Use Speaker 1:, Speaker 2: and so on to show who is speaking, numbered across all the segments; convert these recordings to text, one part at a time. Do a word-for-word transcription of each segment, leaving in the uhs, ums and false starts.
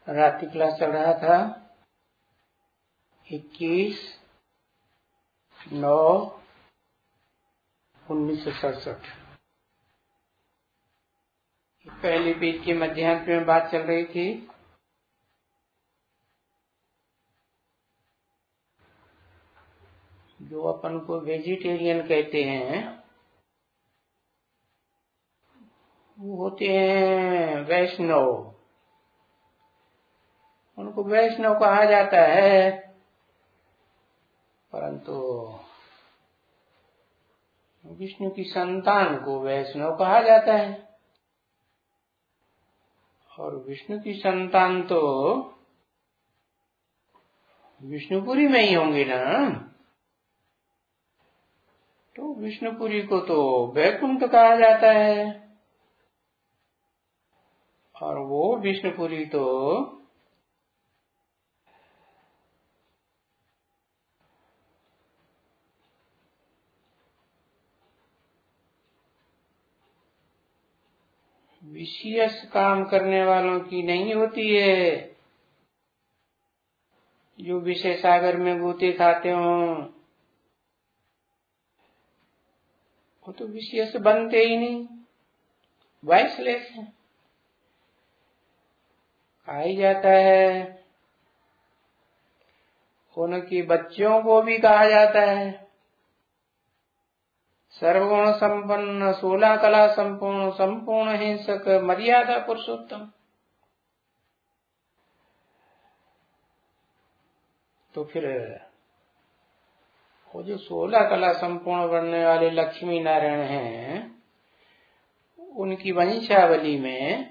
Speaker 1: रात्रि क्लास चल रहा था इक्कीस नौ उन्नीस सौ सड़सठ। पहली पेज के मध्यांत में बात चल रही थी। जो अपन को वेजिटेरियन कहते हैं वो होते हैं वैष्णव। उनको वैष्णव कहा जाता है, परंतु विष्णु की संतान को वैष्णव कहा जाता है। और विष्णु की संतान तो विष्णुपुरी में ही होंगे ना, तो विष्णुपुरी को तो वैकुंठ कहा जाता है। और वो विष्णुपुरी तो विशेष काम करने वालों की नहीं होती है, जो विषय सागर में गोते खाते हो वो तो विशेष बनते ही नहीं, वाइसलेस है। कहा ही जाता है, उनके बच्चों को भी कहा जाता है सर्वगुण संपन्न, सोलह कला संपूर्ण, संपूर्ण हिंसक, मर्यादा पुरुषोत्तम। तो फिर वो जो सोलह कला संपूर्ण बनने वाले लक्ष्मी नारायण हैं, उनकी वंशावली में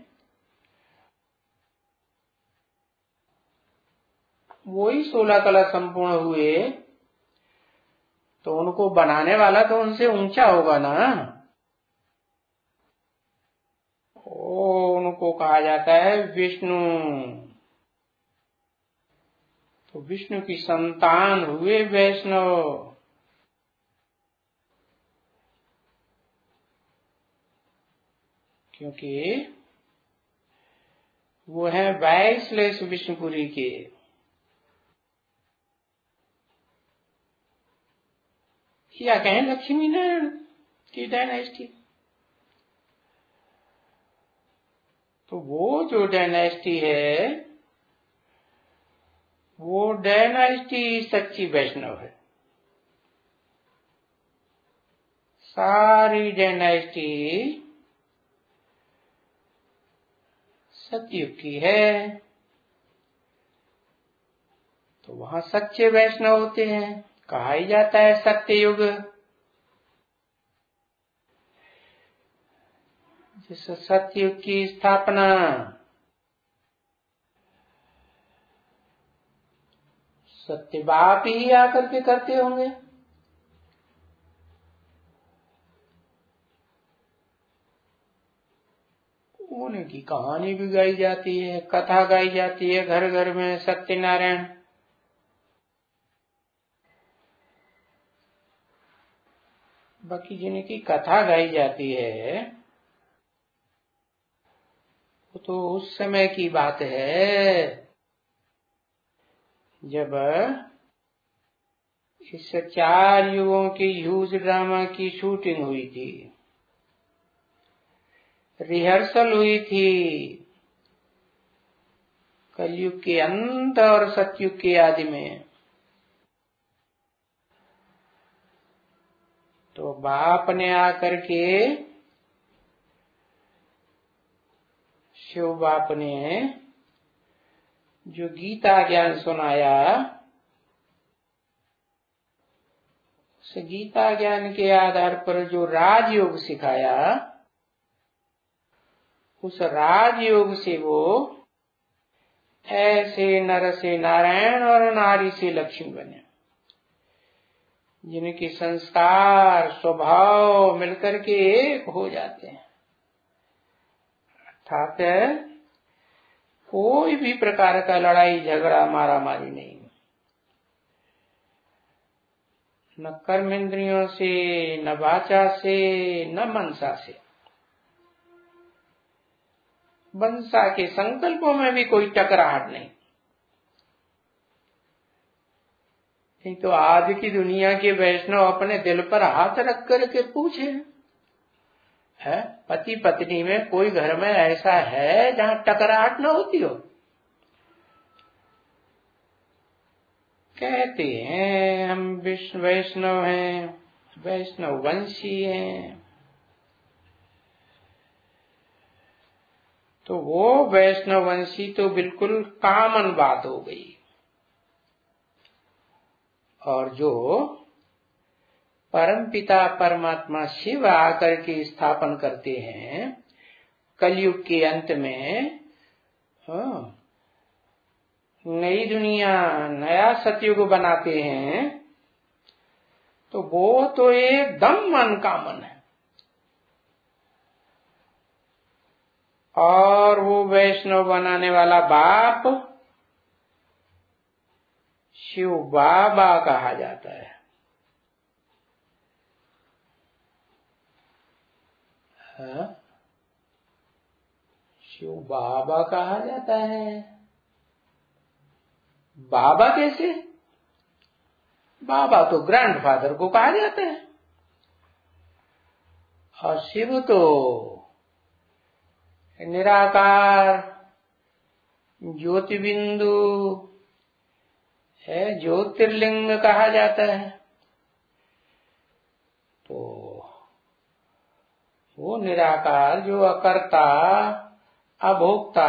Speaker 1: वो ही सोलह कला संपूर्ण हुए, तो उनको बनाने वाला तो उनसे ऊंचा होगा ना। ओ, उनको कहा जाता है विष्णु। तो विष्णु की संतान हुए वैष्णव। क्योंकि वो है वाइसलेस विष्णुपुरी के। या कहें लक्ष्मी नारायण की डायनेस्टी। तो वो जो डायनेस्टी है वो डायनेस्टी सच्ची वैष्णव है। सारी डायनेस्टी सतयुग की है, तो वहां सच्चे वैष्णव होते हैं। कहा ही जाता है सत्ययुग। जिस सत्ययुग की स्थापना सत्य बाप ही आकर के करते होंगे। उनकी कहानी भी गाई जाती है, कथा गाई जाती है घर घर में। सत्यनारायण बाकी जिनकी कथा गाई जाती है वो तो उस समय की बात है जब इस चार युगों की ह्यूज ड्रामा की शूटिंग हुई थी, रिहर्सल हुई थी। कलयुग के अंत और सतयुग के आदि में। तो बाप ने आकर के, शिव बाप ने जो गीता ज्ञान सुनाया, उस गीता ज्ञान के आधार पर जो राजयोग सिखाया, उस राजयोग से वो ऐसे नर से नारायण और नारी से लक्ष्मी बने, जिनके संस्कार स्वभाव मिलकर के एक हो जाते हैं। अर्थात कोई भी प्रकार का लड़ाई झगड़ा मारा मारी नहीं, न कर्म इंद्रियों से, न वाचा से, न मनसा से। वंशा के संकल्पों में भी कोई टकराहट नहीं। नहीं तो आज की दुनिया के वैष्णव अपने दिल पर हाथ रख करके पूछे, है पति पत्नी में कोई घर में ऐसा है जहां टकराहट न होती हो? कहते हैं हम विष्णु वैष्णव हैं, वैष्णव वंशी हैं। तो वो वैष्णव वंशी तो बिल्कुल कॉमन बात हो गई। और जो परमपिता परमात्मा शिव आकर के स्थापन करते हैं कलयुग के अंत में, नई दुनिया नया सतयुग बनाते हैं, तो वो तो एकदम अनकॉमन है। और वो वैष्णव बनाने वाला बाप शिव बाबा कहा जाता है। हाँ? शिव बाबा कहा जाता है। बाबा कैसे? बाबा तो ग्रैंडफादर को कहा जाता है, और शिव तो निराकार ज्योति बिंदु है, ज्योतिर्लिंग कहा जाता है। तो वो निराकार जो अकर्ता अभोक्ता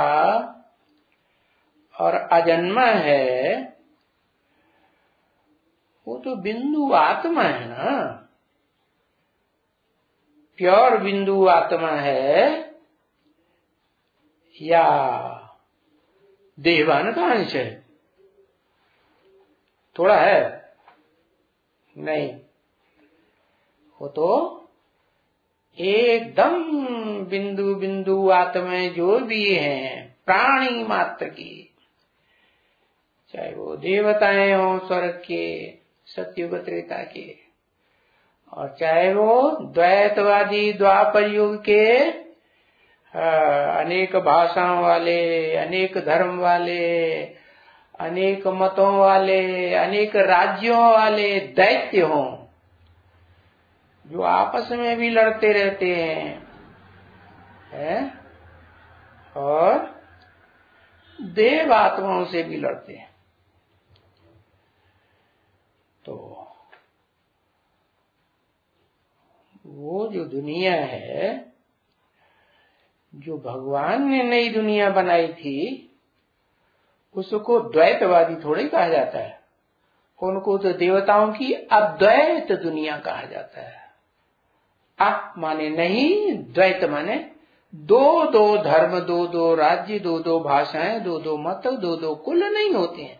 Speaker 1: और अजन्मा है, वो तो बिंदु आत्मा है ना, प्योर बिंदु आत्मा है, या देवान का अंश है? थोड़ा है नहीं, वो तो एकदम बिंदु बिंदु आत्मा जो भी हैं प्राणी मात्र की, चाहे वो देवताएं हो स्वर्ग के सतयुग त्रेता के, और चाहे वो द्वैतवादी द्वापर युग के अनेक भाषाओं वाले, अनेक धर्म वाले, अनेक मतों वाले, अनेक राज्यों वाले दैत्य हों, जो आपस में भी लड़ते रहते हैं, है? और देव आत्माओं से भी लड़ते हैं। तो वो जो दुनिया है, जो भगवान ने नई दुनिया बनाई थी, उसको द्वैतवादी थोड़ी कहा जाता है। उनको तो देवताओं की अद्वैत दुनिया कहा जाता है। अ माने नहीं, द्वैत माने दो दो धर्म, दो दो राज्य, दो दो भाषाएं, दो दो मत, दो दो कुल नहीं होते हैं,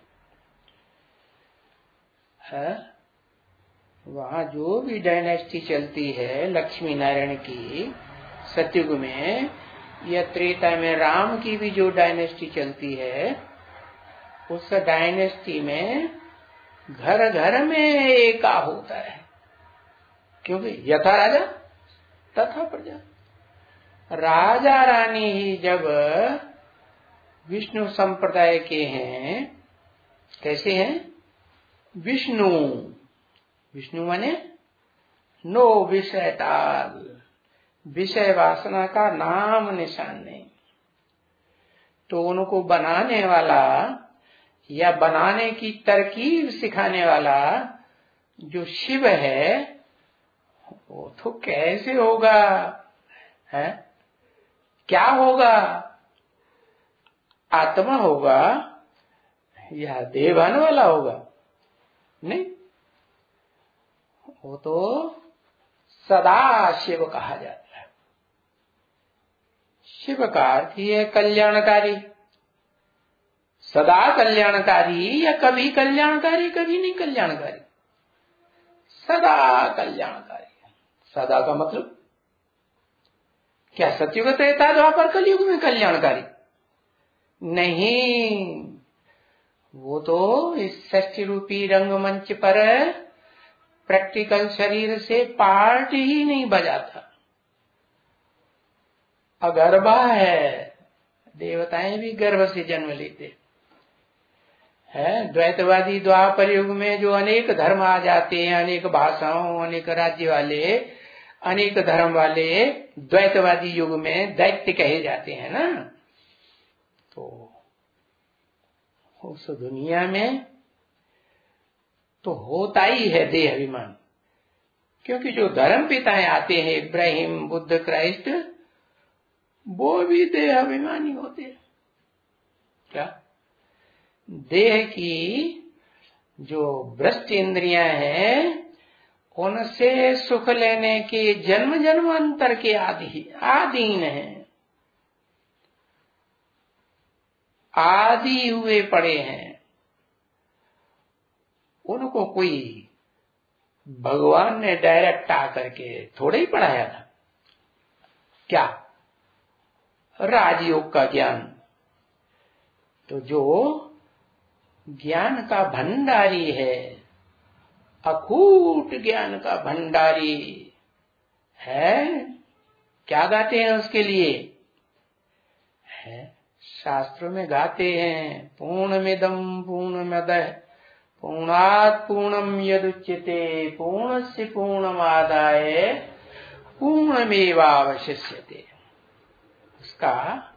Speaker 1: है? वहां जो भी डायनेस्टी चलती है लक्ष्मी नारायण की सतयुग में, या त्रेता में राम की भी जो डायनेस्टी चलती है, उस डायनेस्टी में घर घर में एका होता है, क्योंकि यथा राजा तथा प्रजा। राजा रानी ही जब विष्णु संप्रदाय के हैं, कैसे हैं? विष्णु, विष्णु माने नो विषय ताल, विषय वासना का नाम निशान नहीं। तो उनको बनाने वाला या बनाने की तरकीब सिखाने वाला जो शिव है, वो तो कैसे होगा, है? क्या होगा? आत्मा होगा या देवान वाला होगा? नहीं, वो तो सदा शिव कहा जाता है। शिव का अर्थ ही है कल्याणकारी, सदा कल्याणकारी, या कभी कल्याणकारी कभी नहीं कल्याणकारी, सदा कल्याणकारी। सदा का मतलब क्या सतयुग त्रेता द्वापर कलयुग में कल्याणकारी? नहीं, वो तो इस षष्ठी रूपी रंगमंच पर प्रैक्टिकल शरीर से पार्ट ही नहीं बजाता, अगरबा है, देवताएं भी गर्भ से जन्म लेते हैं। द्वैतवादी द्वापर युग में जो अनेक धर्म आ जाते हैं, अनेक भाषाओं, अनेक राज्य वाले, अनेक धर्म वाले द्वैतवादी युग में दैत्य कहे जाते हैं ना। तो उस दुनिया में तो होता ही है देह अभिमान, क्योंकि जो धर्म पिताएं आते हैं, इब्राहिम, बुद्ध, क्राइस्ट, वो भी देह अभिमानी होते हैं। क्या देह की जो भ्रष्ट इंद्रियां हैं, उनसे सुख लेने के जन्म जन्मांतर के आदि आदीन हैं, आदि हुए पड़े हैं। उनको कोई भगवान ने डायरेक्ट आकर के थोड़ा ही पढ़ाया था। क्या राजयोग का ज्ञान, तो जो ज्ञान का भंडारी है, अकूट ज्ञान का भंडारी है, क्या गाते हैं उसके लिए? है शास्त्रों में गाते हैं, पूर्णमिदं पूर्णमदः पूर्णात् पूर्णम यदुच्यते पूर्णस्य पूर्णमादाय पूर्णमेवावशिष्यते। उसका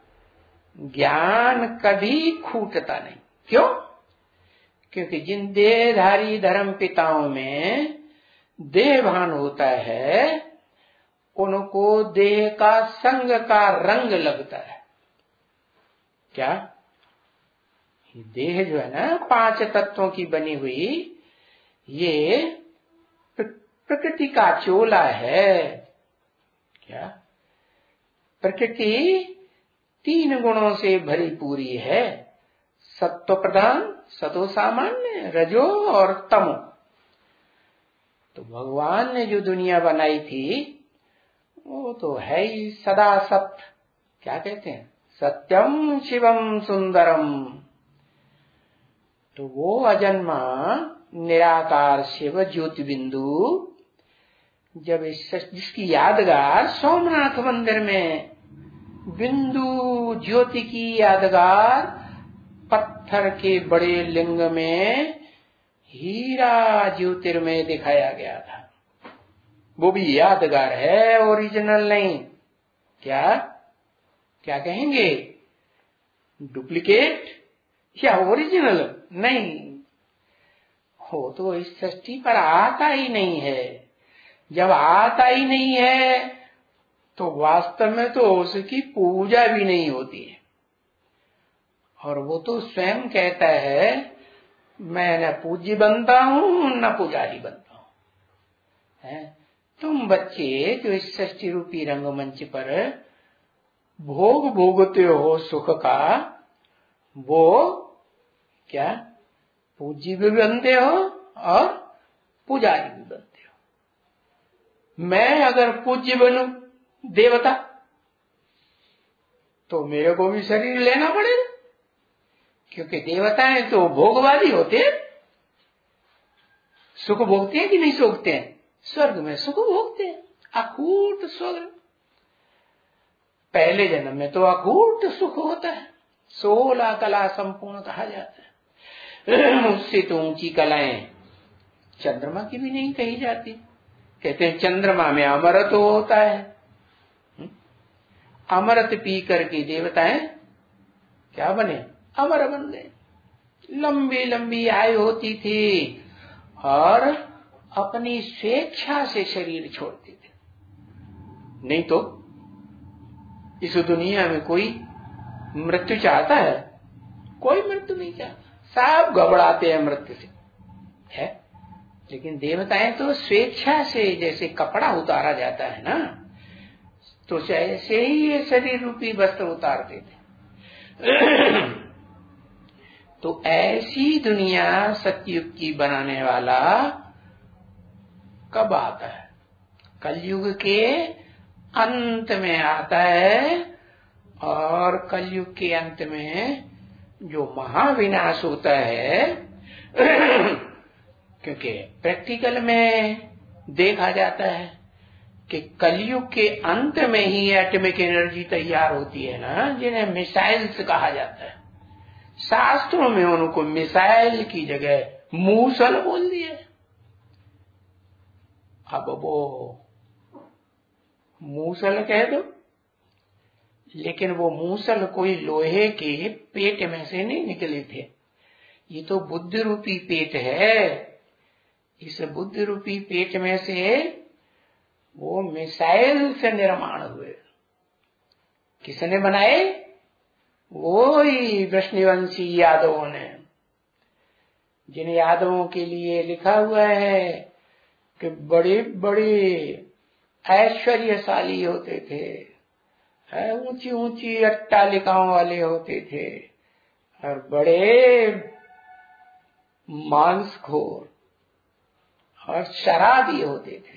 Speaker 1: ज्ञान कभी खूटता नहीं। क्यों? क्योंकि जिन देहधारी धर्म पिताओं में देह भान होता है, उनको देह का संग का रंग लगता है। क्या देह जो है ना, पांच तत्वों की बनी हुई, ये प्रकृति का चोला है। क्या प्रकृति तीन गुणों से भरी पूरी है, सत्व प्रधान, सतो सामान्य, रजो और तमो। तो भगवान ने जो दुनिया बनाई थी वो तो है ही सदा सत्य। क्या कहते हैं? सत्यम शिवम सुंदरम। तो वो अजन्मा निराकार शिव ज्योति बिंदु, जब इस जिसकी यादगार सोमनाथ मंदिर में बिंदु ज्योति की यादगार पत्थर के बड़े लिंग में हीरा ज्योतिर्मय दिखाया गया था, वो भी यादगार है, ओरिजिनल नहीं। क्या क्या कहेंगे? डुप्लीकेट या ओरिजिनल नहीं हो तो इस सृष्टि पर आता ही नहीं है। जब आता ही नहीं है तो वास्तव में तो उसकी पूजा भी नहीं होती है। और वो तो स्वयं कहता है, मैं न पूज्य बनता हूं न पुजारी बनता हूं। है तुम बच्चे जो इस सृष्टि रूपी रंगमंच पर भोग भोगते हो सुख का, वो क्या पूज्य भी बनते हो और पुजारी भी बनते हो। मैं अगर पूज्य बनूं देवता, तो मेरे को भी शरीर लेना पड़ेगा, क्योंकि देवताएं तो भोगवादी होते हैं। सुख भोगते हैं कि नहीं भोगते हैं? स्वर्ग में सुख भोगते हैं, अकूट स्वर्ग। पहले जन्म में तो अकूट सुख होता है, सोलह कला संपूर्ण कहा जाता है। उससे तो ऊंची कलाएं चंद्रमा की भी नहीं कही जाती। कहते हैं चंद्रमा में अमृत होता है। अमृत पी करके देवताएं क्या बने? अमर बन गए। लंबी लंबी आयु होती थी और अपनी स्वेच्छा से शरीर छोड़ते थे। नहीं तो इस दुनिया में कोई मृत्यु चाहता है? कोई मृत्यु नहीं चाहता, सब घबराते हैं मृत्यु से, है। लेकिन देवताएं तो स्वेच्छा से, जैसे कपड़ा उतारा जाता है ना, तो ऐसे ही ये शरीर रूपी वस्त्र उतारते थे। तो ऐसी दुनिया सतयुग की बनाने वाला कब आता है? कलयुग के अंत में आता है। और कलयुग के अंत में जो महाविनाश होता है, क्योंकि प्रैक्टिकल में देखा जाता है कि कलयुग के अंत में ही एटॉमिक एनर्जी तैयार होती है ना, जिन्हें मिसाइल्स कहा जाता है। शास्त्रों में उनको मिसाइल की जगह मूसल बोल दिए। अब वो मूसल कह दो, लेकिन वो मूसल कोई लोहे के पेट में से नहीं निकले थे। ये तो बुद्ध रूपी पेट है। इस बुद्ध रूपी पेट में से वो मिसाइल से निर्माण हुए। किसने बनाए? वो ही वृष्णिवंशी यादवों ने, जिन यादवों के लिए लिखा हुआ है कि बड़े बड़े ऐश्वर्यशाली होते थे, ऊंची ऊंची अट्टालिकाओं वाले होते थे और बड़े मांसखोर और शराबी होते थे।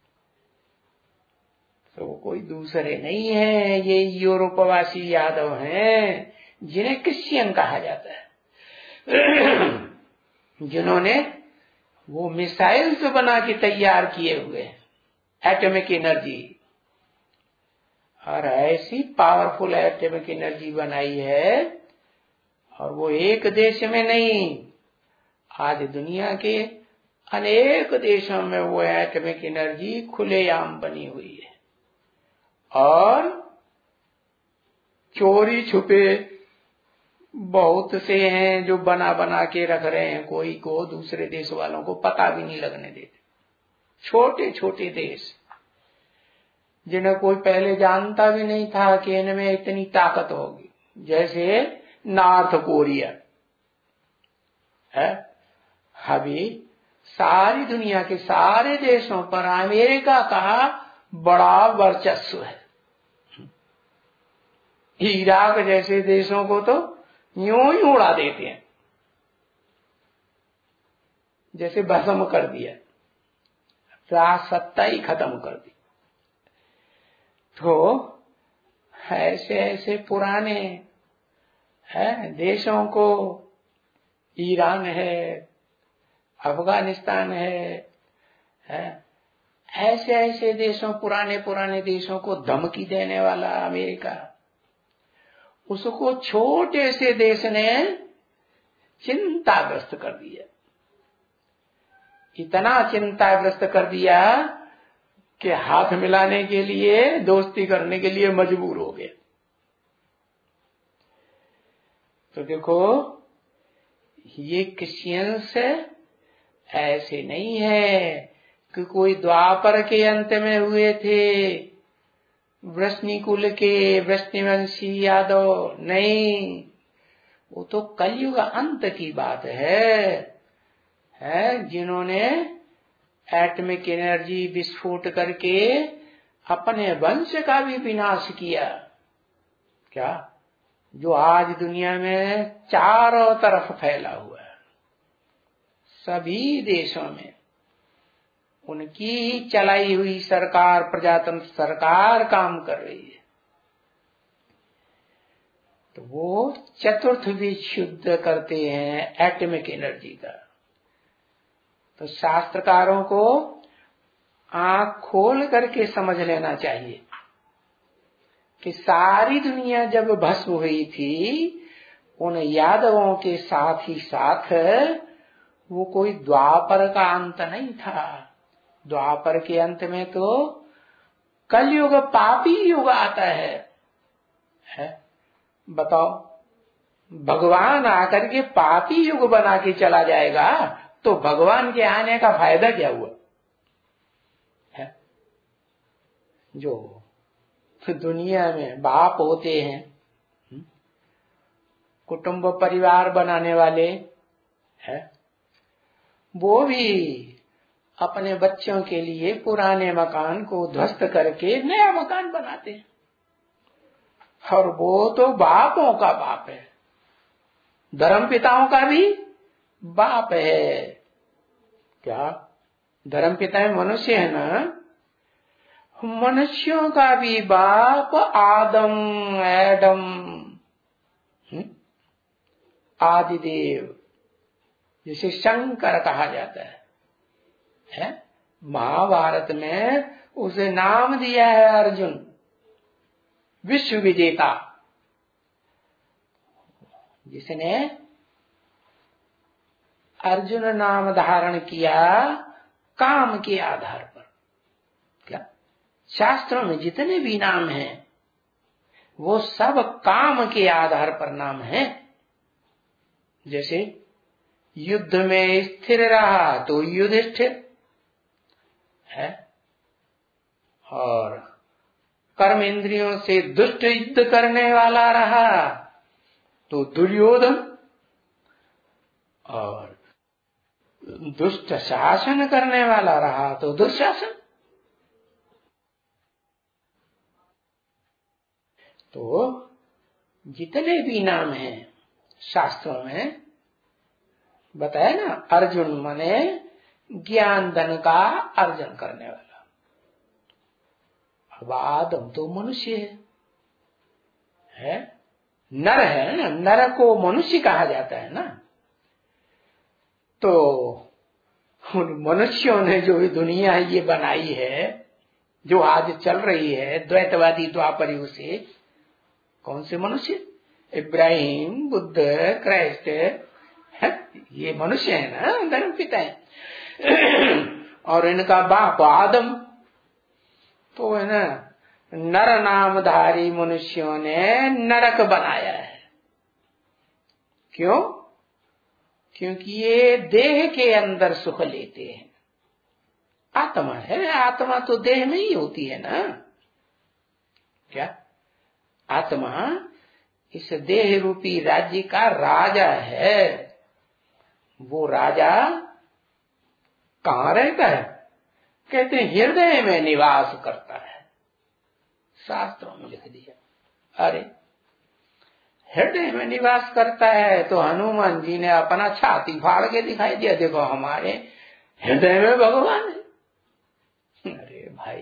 Speaker 1: तो कोई दूसरे नहीं है, ये यूरोपवासी यादव हैं, जिन्हें क्रिश्चियन कहा जाता है, जिन्होंने वो मिसाइल्स बना के तैयार किए हुए हैं एटॉमिक एनर्जी, और ऐसी पावरफुल एटॉमिक एनर्जी बनाई है। और वो एक देश में नहीं, आज दुनिया के अनेक देशों में वो एटॉमिक एनर्जी खुलेआम बनी हुई है। और चोरी छुपे बहुत से हैं जो बना बना के रख रहे हैं, कोई को दूसरे देश वालों को पता भी नहीं लगने देते। छोटे छोटे देश जिन्हें कोई पहले जानता भी नहीं था कि इनमें इतनी ताकत होगी, जैसे नॉर्थ कोरिया है। अभी सारी दुनिया के सारे देशों पर अमेरिका का बड़ा वर्चस्व है। इराक जैसे देशों को तो यूं ही उड़ा देते हैं, जैसे भस्म कर दिया, राज सत्ता ही खत्म कर दी। तो ऐसे ऐसे पुराने है देशों को, ईरान है, अफगानिस्तान है, है ऐसे ऐसे देशों, पुराने पुराने देशों को धमकी देने वाला अमेरिका, उसको छोटे से देश ने चिंताग्रस्त कर दिया। इतना चिंताग्रस्त कर दिया कि हाथ मिलाने के लिए, दोस्ती करने के लिए मजबूर हो गए। तो देखो, ये क्रिश्चियंस ऐसे नहीं है कि कोई द्वापर के अंत में हुए थे, वृष्णि कुल के वृष्णिवंशी यादव नहीं, वो तो कलयुग अंत की बात है, है जिन्होंने एटॉमिक एनर्जी विस्फोट करके अपने वंश का भी विनाश किया। क्या? जो आज दुनिया में चारों तरफ फैला हुआ है, सभी देशों में उनकी चलाई हुई सरकार, प्रजातंत्र सरकार काम कर रही है। तो वो चतुर्थ भी शुद्ध करते हैं एटॉमिक एनर्जी का। तो शास्त्रकारों को आंख खोल करके समझ लेना चाहिए कि सारी दुनिया जब भस्म हुई थी, उन यादवों के साथ ही साथ वो कोई द्वापर का अंत नहीं था। द्वापर के अंत में तो कलयुग पापी युग आता है, है? बताओ, भगवान आकर के पापी युग बना के चला जाएगा तो भगवान के आने का फायदा क्या हुआ है? जो दुनिया में बाप होते हैं, कुटुंब परिवार बनाने वाले है, वो भी अपने बच्चों के लिए पुराने मकान को ध्वस्त करके नया मकान बनाते हैं। और वो तो बापों का बाप है, धर्म पिताओं का भी बाप है। क्या? धर्म पिता मनुष्य है ना, मनुष्यों का भी बाप आदम, एडम, आदिदेव, जिसे शंकर कहा जाता है, है? महाभारत में उसे नाम दिया है अर्जुन, विश्व विजेता। जिसने अर्जुन नाम धारण किया काम के आधार पर। क्या शास्त्रों में जितने भी नाम हैं वो सब काम के आधार पर नाम है। जैसे युद्ध में स्थिर रहा तो युधिष्ठिर है, और कर्म इंद्रियों से दुष्ट युद्ध करने वाला रहा तो दुर्योधन, और दुष्ट शासन करने वाला रहा तो दुर्शासन। तो जितने भी नाम हैं शास्त्रों में बताया ना, अर्जुन माने ज्ञान धन का अर्जन करने वाला। अब आदम तो मनुष्य है, है नर है ना, नर को मनुष्य कहा जाता है ना। तो उन मनुष्यों ने जो दुनिया ये बनाई है, जो आज चल रही है द्वैतवादी द्वापर युग से, कौन से मनुष्य? इब्राहिम, बुद्ध, क्राइस्ट, ये मनुष्य है ना, धर्म पिता है। और इनका बाप आदम, तो है ना नर नामधारी मनुष्यों ने नरक बनाया है। क्यों? क्योंकि ये देह के अंदर सुख लेते हैं। आत्मा है, आत्मा तो देह में ही होती है ना। क्या आत्मा इस देह रूपी राज्य का राजा है। वो राजा कहाँ रहता है? कहते हैं हृदय में निवास करता है। शास्त्रों में लिख दिया। अरे हृदय में निवास करता है तो हनुमान जी ने अपना छाती फाड़ के दिखाई दिया, देखो हमारे हृदय में भगवान है। अरे भाई,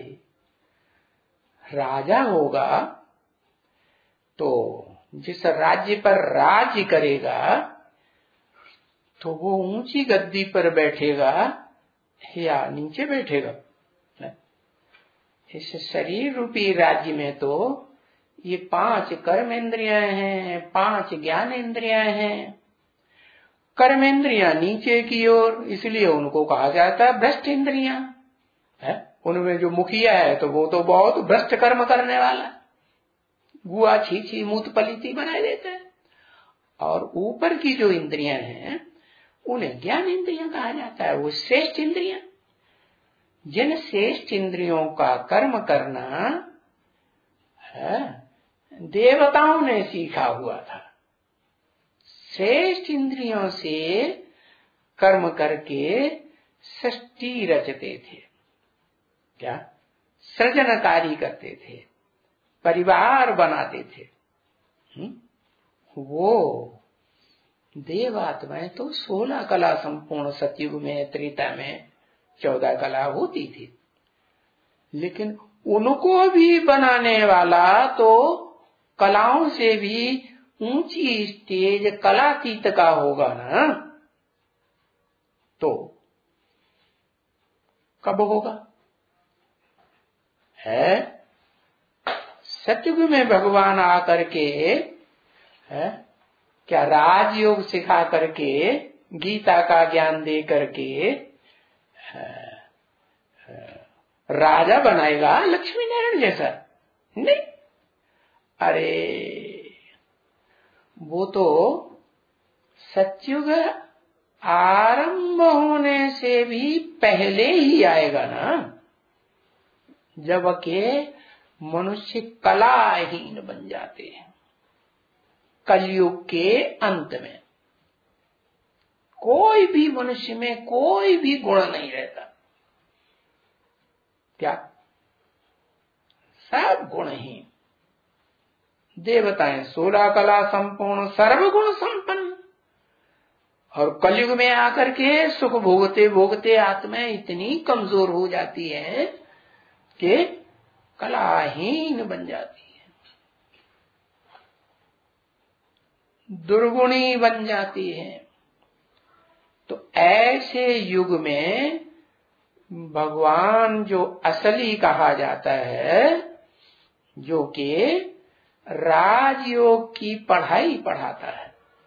Speaker 1: राजा होगा तो जिस राज्य पर राज्य करेगा तो वो ऊंची गद्दी पर बैठेगा या नीचे बैठेगा? इस शरीर रूपी राज्य में तो ये पांच कर्म इंद्रियां हैं, पांच ज्ञान इंद्रियां हैं। कर्म इंद्रियां नीचे की ओर, इसलिए उनको कहा जाता है भ्रष्ट इंद्रियां है। उनमें जो मुखिया है तो वो तो बहुत भ्रष्ट कर्म करने वाला, गुआ छीछी मूत पलीती बनाए देता है। और ऊपर की जो इंद्रियां हैं उन्हें ज्ञान इंद्रियां कहा जाता है, वो श्रेष्ठ इंद्रियां। जिन श्रेष्ठ इंद्रियों का कर्म करना है देवताओं ने सीखा हुआ था। श्रेष्ठ इंद्रियों से कर्म करके सृष्टि रचते थे। क्या सृजन कार्य करते थे, परिवार बनाते थे। हुँ? वो देवात्माएं तो सोलह कला संपूर्ण सतयुग में, त्रेता में चौदह कला होती थी, लेकिन उनको भी बनाने वाला तो कलाओं से भी ऊंची स्टेज कलातीत का होगा ना। तो कब होगा? है सतयुग में भगवान आकर के है क्या राजयोग सिखा करके, गीता का ज्ञान दे करके राजा बनाएगा लक्ष्मी नारायण जैसा? नहीं। अरे वो तो सतयुग आरंभ होने से भी पहले ही आएगा ना, जब के मनुष्य कलाहीन बन जाते हैं। कलयुग के अंत में कोई भी मनुष्य में कोई भी गुण नहीं रहता। क्या सब गुणहीन। देवताएं सोलह कला संपूर्ण सर्वगुण संपन्न, और कलयुग में आकर के सुख भोगते भोगते आत्माएं इतनी कमजोर हो जाती है कि कलाहीन बन जाती है, दुर्गुणी बन जाती है। तो ऐसे युग में भगवान जो असली कहा जाता है, जो कि राजयोग की पढ़ाई पढ़ाता है,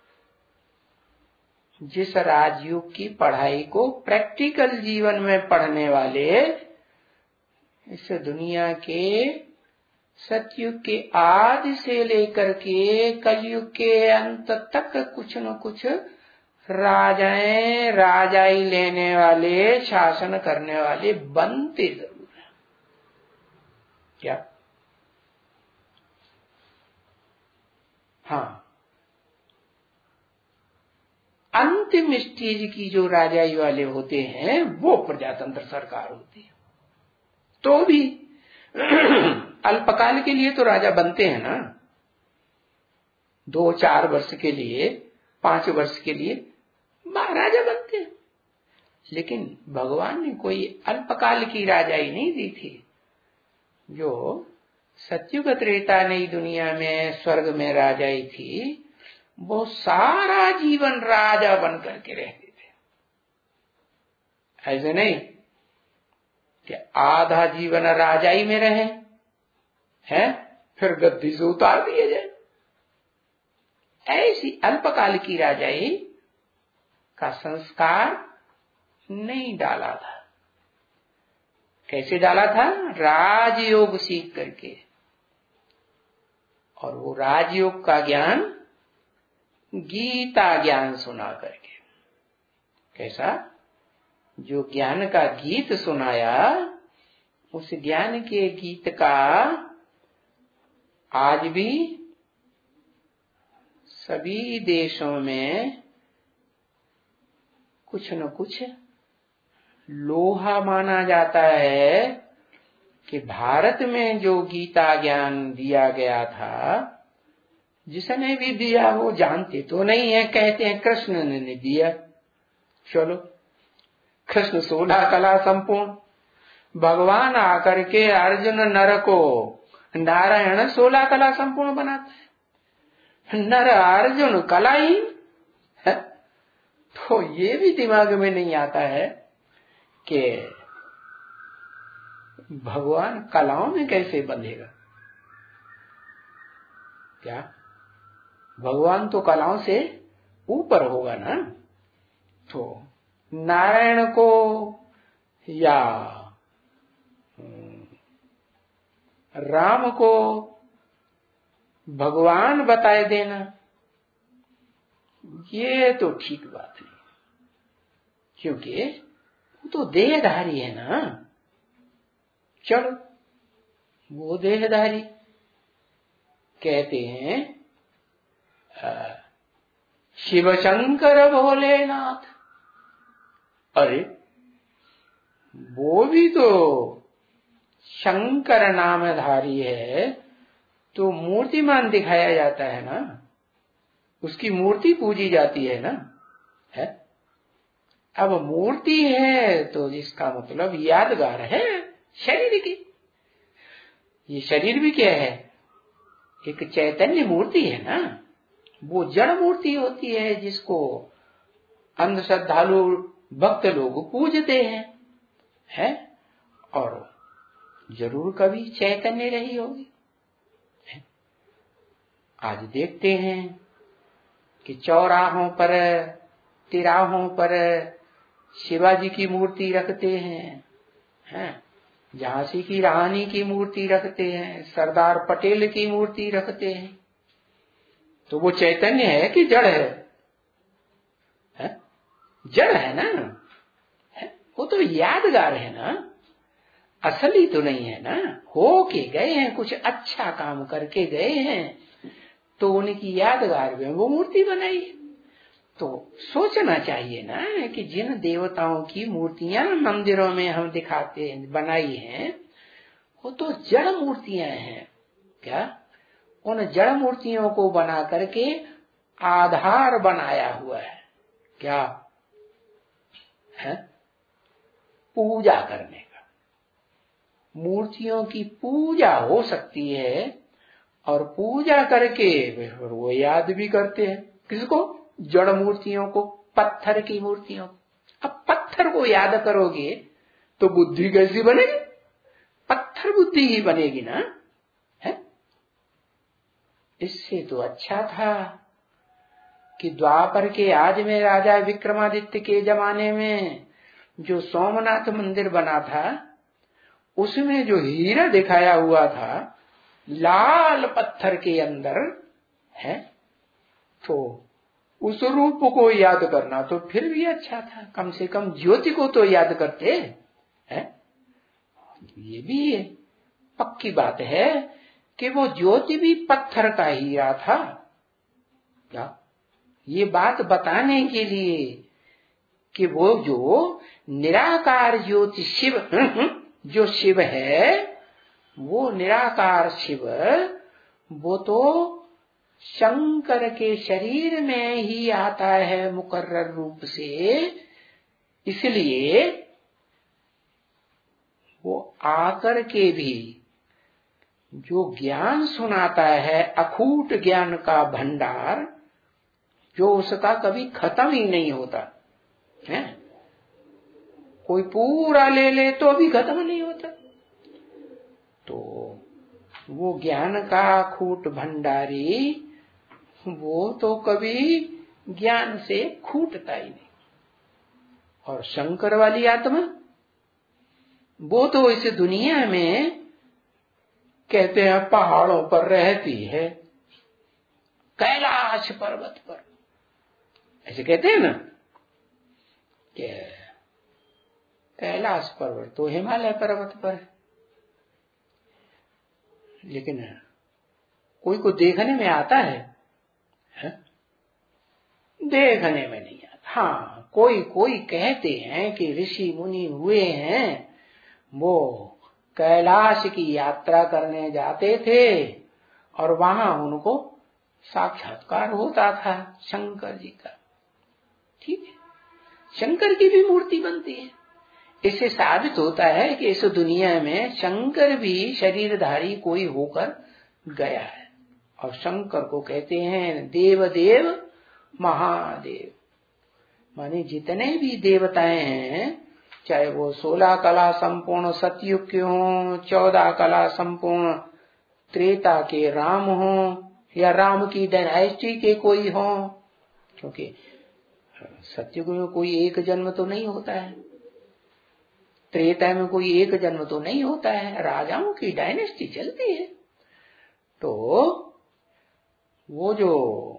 Speaker 1: जिस राजयोग की पढ़ाई को प्रैक्टिकल जीवन में पढ़ने वाले इस दुनिया के सतयुग के आदि से लेकर के कलयुग के अंत तक कुछ न कुछ राजाएं राजाई लेने वाले, शासन करने वाले बनते जरूर हैं। क्या? हाँ, अंतिम स्टेज की जो राजाई वाले होते हैं वो प्रजातंत्र सरकार होती है। तो भी अल्पकाल के लिए तो राजा बनते हैं ना, दो चार वर्ष के लिए, पांच वर्ष के लिए महाराजा बनते हैं। लेकिन भगवान ने कोई अल्पकाल की राजाई नहीं दी थी। जो सतयुग त्रेता नई दुनिया में स्वर्ग में राजाई थी, वो सारा जीवन राजा बन करके रहते थे। ऐसे नहीं कि आधा जीवन राजाई में रहे हैं, फिर गद्दी से उतार दिए जाए। ऐसी अल्पकाल की राजाई का संस्कार नहीं डाला था। कैसे डाला था? राजयोग सीख करके, और वो राजयोग का ज्ञान गीता ज्ञान सुना करके। कैसा? जो ज्ञान का गीत सुनाया, उस ज्ञान के गीत का आज भी सभी देशों में कुछ न कुछ लोहा माना जाता है कि भारत में जो गीता ज्ञान दिया गया था, जिसने भी दिया वो जानते तो नहीं है, कहते हैं कृष्ण ने दिया। चलो, कृष्ण सोलह कला संपूर्ण, भगवान आकर के अर्जुन नर को नारायण सोलह कला संपूर्ण बनाता है, नर अर्जुन कलाहीन है। तो ये भी दिमाग में नहीं आता है कि भगवान कलाओं में कैसे बंधेगा। क्या? भगवान तो कलाओं से ऊपर होगा ना। तो नारायण को या राम को भगवान बताए देना, ये तो ठीक बात नहीं, क्योंकि वो तो देहधारी है ना। चलो, वो देहधारी कहते हैं शिव शंकर भोलेनाथ। अरे, वो भी तो शंकर नामधारी है, तो मूर्तिमान दिखाया जाता है ना, उसकी मूर्ति पूजी जाती है ना, है? अब मूर्ति है तो इसका मतलब यादगार है शरीर की। ये शरीर भी क्या है? एक चैतन्य मूर्ति है ना। वो जड़ मूर्ति होती है जिसको अंधश्रद्धालु भक्त लोग पूजते हैं, है? और जरूर कभी चैतन्य रही होगी। आज देखते हैं कि चौराहों पर, तिराहों पर शिवाजी की मूर्ति रखते हैं, हैं? झांसी की रानी की मूर्ति रखते हैं, सरदार पटेल की मूर्ति रखते हैं। तो वो चैतन्य है कि जड़ है? है? जड़ है ना, है? वो तो यादगार है ना, असली तो नहीं है ना। हो के गए हैं, कुछ अच्छा काम करके गए हैं, तो उनकी यादगार में वो मूर्ति बनाई। तो सोचना चाहिए ना कि जिन देवताओं की मूर्तियां मंदिरों में हम दिखाते हैं, बनाई हैं, वो तो जड़ मूर्तियां हैं। क्या? उन जड़ मूर्तियों को बना करके आधार बनाया हुआ है। क्या है? पूजा करने का। मूर्तियों की पूजा हो सकती है, और पूजा करके वो याद भी करते हैं। किसको? जड़ मूर्तियों को, पत्थर की मूर्तियों को। अब पत्थर को याद करोगे तो बुद्धि कैसी बनेगी? पत्थर बुद्धि ही बनेगी ना, है? इससे तो अच्छा था कि द्वापर के आज में राजा विक्रमादित्य के जमाने में जो सोमनाथ मंदिर बना था, उसमें जो हीरा दिखाया हुआ था लाल पत्थर के अंदर, है, तो उस रूप को याद करना तो फिर भी अच्छा था। कम से कम ज्योति को तो याद करते हैं। ये भी पक्की बात है कि वो ज्योति भी पत्थर का हीरा था। क्या ये बात बताने के लिए कि वो जो निराकार ज्योति शिव, जो शिव है, वो निराकार शिव, वो तो शंकर के शरीर में ही आता है मुकर्रर रूप से। इसलिए वो आकर के भी जो ज्ञान सुनाता है, अखूट ज्ञान का भंडार, जो उसका कभी खत्म ही नहीं होता है। कोई पूरा ले ले तो भी खत्म नहीं होता। तो वो ज्ञान का अखूट भंडारी, वो तो कभी ज्ञान से खूटता ही नहीं। और शंकर वाली आत्मा, वो तो इस दुनिया में कहते हैं पहाड़ों पर रहती है, कैलाश पर्वत पर, ऐसे कहते हैं ना कि कैलाश पर्वत तो हिमालय पर्वत पर है, लेकिन कोई को देखने में आता है, है? देखने में नहीं आता। हाँ, कोई कोई कहते हैं कि ऋषि मुनि हुए हैं, वो कैलाश की यात्रा करने जाते थे और वहां उनको साक्षात्कार होता था शंकर जी का। ठीक है, शंकर की भी मूर्ति बनती है। इससे साबित होता है कि इस दुनिया में शंकर भी शरीरधारी कोई होकर गया है। और शंकर को कहते हैं देव देव महादेव, माने जितने भी देवताएं हैं, चाहे वो सोलह कला संपूर्ण सतयुग के हों, चौदह कला संपूर्ण त्रेता के राम हों, या राम की डायनेस्टी के कोई हों, क्योंकि सतयुग में कोई एक जन्म तो नहीं होता है, त्रेता में कोई एक जन्म तो नहीं होता है, राजाओं की डायनेस्टी चलती है। तो वो जो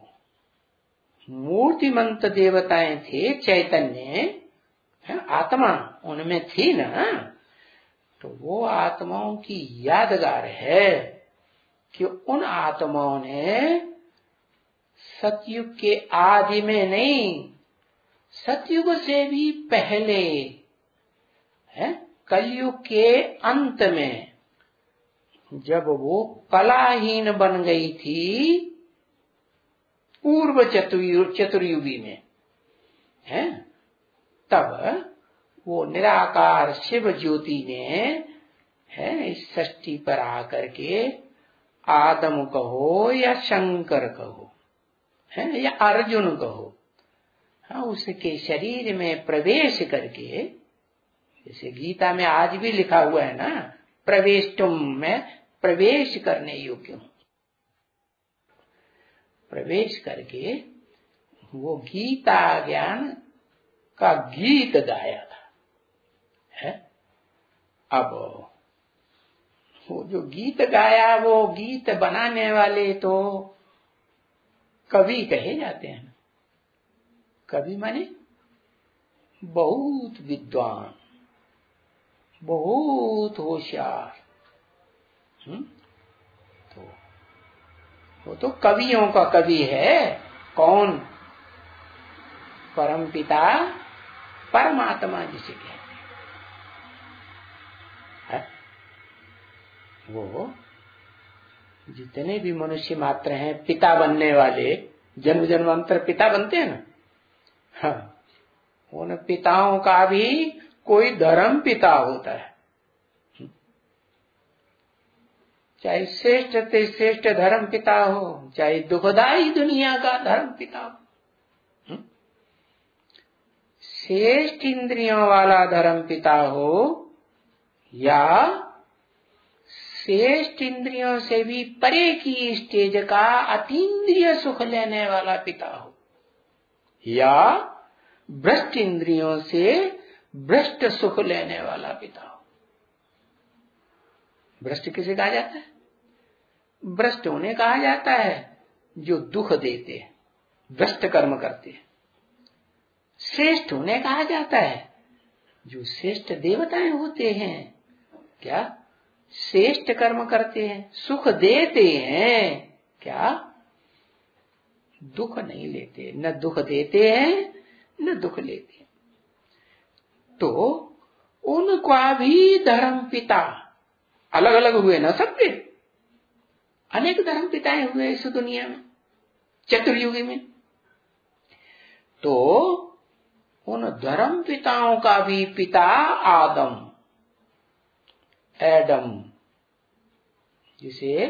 Speaker 1: मूर्तिमंत देवताएं थे, चैतन्य आत्मा उनमें थी ना, तो वो आत्माओं की यादगार है कि उन आत्माओं ने सतयुग के आदि में नहीं, सतयुग से भी पहले, है, कलयुग के अंत में, जब वो कलाहीन बन गई थी पूर्व चतुर्युगी में, है, तब वो निराकार शिव ज्योति ने, है, इस सृष्टि पर आकर के आदम कहो या शंकर कहो, है, या अर्जुन कहो, हाँ, उसके शरीर में प्रवेश करके, जैसे गीता में आज भी लिखा हुआ है ना, प्रवेष्टुम, में प्रवेश करने योग्य हूं, प्रवेश करके वो गीता ज्ञान का गीत गाया था, है। अब वो जो गीत गाया, वो गीत बनाने वाले तो कवि कहे जाते हैं। कवि माने बहुत विद्वान, बहुत होशियार, तो वो तो कवियों का कवि है। कौन? परमपिता परमात्मा जिसे कहते हैं, वो जितने भी मनुष्य मात्र हैं पिता बनने वाले, जन्म जन्मांतर पिता बनते हैं ना, हाँ, उन पिताओं का भी कोई धर्म पिता होता है, चाहे श्रेष्ठ से श्रेष्ठ धर्म पिता हो, चाहे दुखदाई दुनिया का धर्म पिता हो, श्रेष्ठ इंद्रियों वाला धर्म पिता हो, या श्रेष्ठ इंद्रियों से भी परे की स्टेज का अतीन्द्रिय सुख लेने वाला पिता हो, या भ्रष्ट इंद्रियों से भ्रष्ट सुख लेने वाला पिता हो। भ्रष्ट किसे कहा जाता है? भ्रष्ट उन्हें कहा जाता है जो दुख देते हैं, भ्रष्ट कर्म करते हैं। श्रेष्ठ उन्हें कहा जाता है जो श्रेष्ठ देवताएं होते हैं, क्या श्रेष्ठ कर्म करते हैं, सुख देते हैं, क्या दुख नहीं लेते, न दुख देते हैं न दुख लेते हैं। तो उनका भी धर्म पिता अलग अलग हुए ना, सबके अनेक धर्म पिताएं हुए इस दुनिया में चतुर्युगी में। तो उन धर्म पिताओं का भी पिता आदम, एडम, जिसे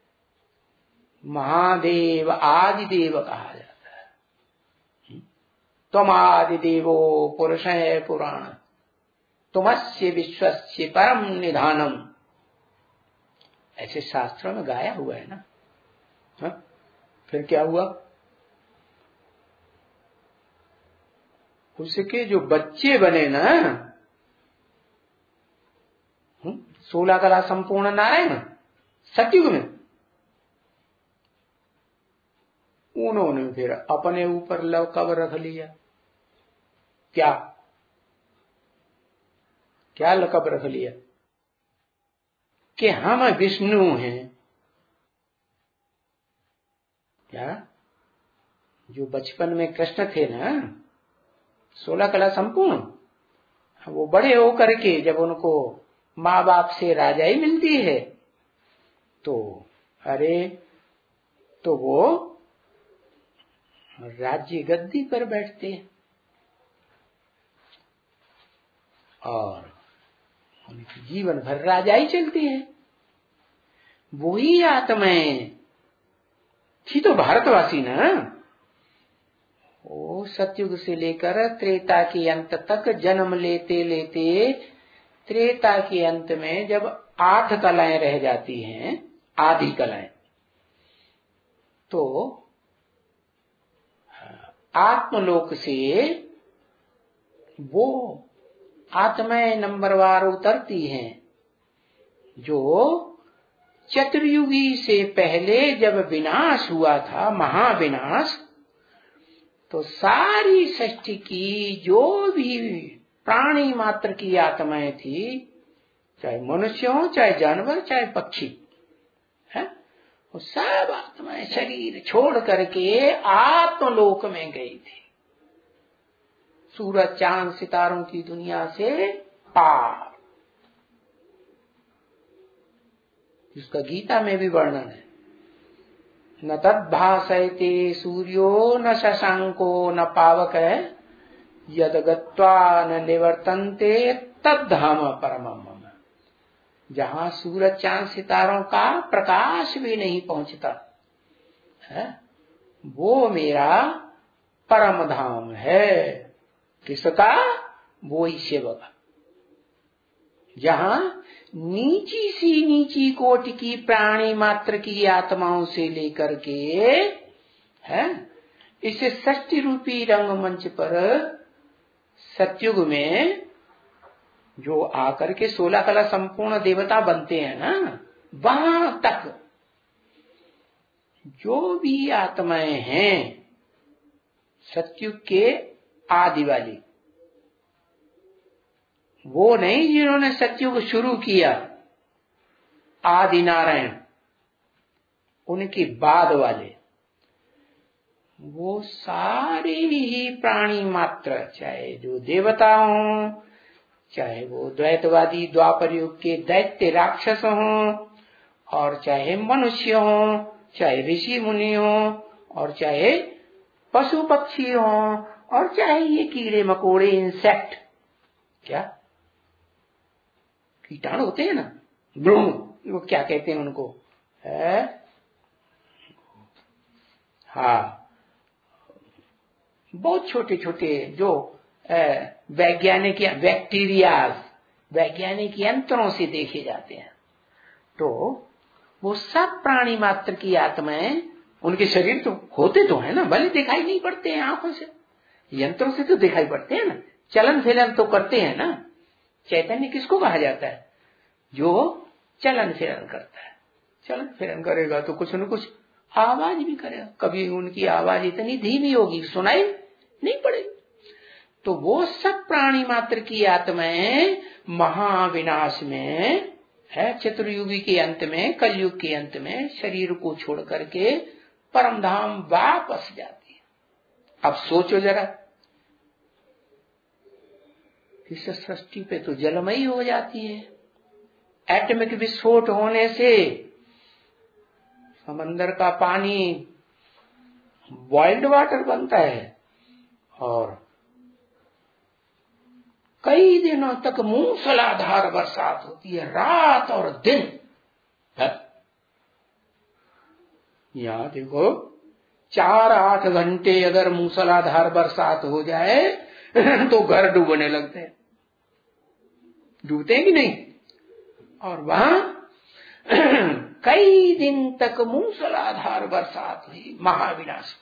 Speaker 1: महादेव आदिदेव कहा जाता है। तुम आदिदेवो पुरुष है पुराण, तुमस्य विश्वस्य परम निधानम, ऐसे शास्त्रों में गाया हुआ है ना। हा? फिर क्या हुआ? उसके जो बच्चे बने ना, सोलह कला संपूर्ण नारायण सतयुग में, उन्होंने फिर अपने ऊपर लकब रख लिया। क्या क्या लकब रख लिया? कि हम विष्णु हैं। क्या? जो बचपन में कृष्ण थे ना, सोलह कला संपूर्ण, वो बड़े होकर के जब उनको माँ बाप से राजाई मिलती है तो अरे तो वो राज्य गद्दी पर बैठते हैं और उनकी जीवन भर राजाई चलती है। वही आत्माएं थी तो भारतवासी ना। वो सतयुग से लेकर त्रेता के अंत तक जन्म लेते लेते त्रेता के अंत में जब आठ कलाएं रह जाती हैं, आदि कलाएं, तो आत्मलोक से वो आत्माएं नंबरवार उतरती हैं जो चतुर्युगी से पहले जब विनाश हुआ था, महाविनाश, तो सारी सृष्टि की जो भी प्राणी मात्र की आत्माएं थी, चाहे मनुष्य हो, चाहे जानवर, चाहे पक्षी, है, वो सब आत्माएं शरीर छोड़ करके आत्मलोक में गई थी, सूरज चांद सितारों की दुनिया से पार, जिसका गीता में भी वर्णन है। न तद्भासयते सूर्यो न शशांको न पावक, यद गत्वा न निवर्तन्ते तद्धाम परमम्। जहां सूरज चांद सितारों का प्रकाश भी नहीं पहुंचता है, वो मेरा परम धाम है। किसका? वो ही शिव का। जहां नीची सी नीची कोटि की प्राणी मात्र की आत्माओं से लेकर के है, इसे षष्टि रूपी रंगमंच पर सतयुग में जो आकर के सोलह कला संपूर्ण देवता बनते हैं ना, वहां तक जो भी आत्माएं हैं सतयुग के आदि वाली, वो नहीं जिन्होंने सतयुग शुरू किया, आदि नारायण, उनके बाद वाले, वो सारे ही प्राणी मात्र, चाहे जो देवता हों, चाहे वो द्वैतवादी द्वापर युग के दैत्य राक्षस हों, और चाहे मनुष्य हों, चाहे ऋषि मुनि हों, और चाहे पशु पक्षी हों, और चाहे ये कीड़े मकोड़े इंसेक्ट, क्या कीटाणु होते हैं ना, भ्रूण, वो क्या कहते हैं उनको, है हाँ, बहुत छोटे छोटे जो वैज्ञानिक या बैक्टीरिया वैज्ञानिक यंत्रों से देखे जाते हैं। तो वो सब प्राणी मात्र की आत्माएं, उनके शरीर तो होते तो है ना, भले दिखाई नहीं पड़ते हैं आंखों से, यंत्रों से तो दिखाई पड़ते हैं ना, चलन फिलन तो करते हैं ना। चैतन्य किसको कहा जाता है? जो चलन फिरन करता है। चलन फिरन करेगा तो कुछ न कुछ आवाज भी करेगा, कभी उनकी आवाज इतनी धीमी होगी सुनाई नहीं पड़ेगी। तो वो सब प्राणी मात्र की आत्माएं महाविनाश में है, चतुर्युगी के अंत में, कलयुग के अंत में शरीर को छोड़ करके परम धाम वापस जाती है। अब सोचो जरा, इस सृष्टि पे तो जलमयी हो जाती है। एटमिक विस्फोट होने से समंदर का पानी बॉइल्ड वाटर बनता है और कई दिनों तक मूसलाधार बरसात होती है, रात और दिन है। यहाँ देखो, चार आठ घंटे अगर मूसलाधार बरसात हो जाए तो घर डूबने लगते हैं, डूबते हैं कि नहीं? और वहां कई दिन तक मूसलाधार बरसात हुई, महाविनाश।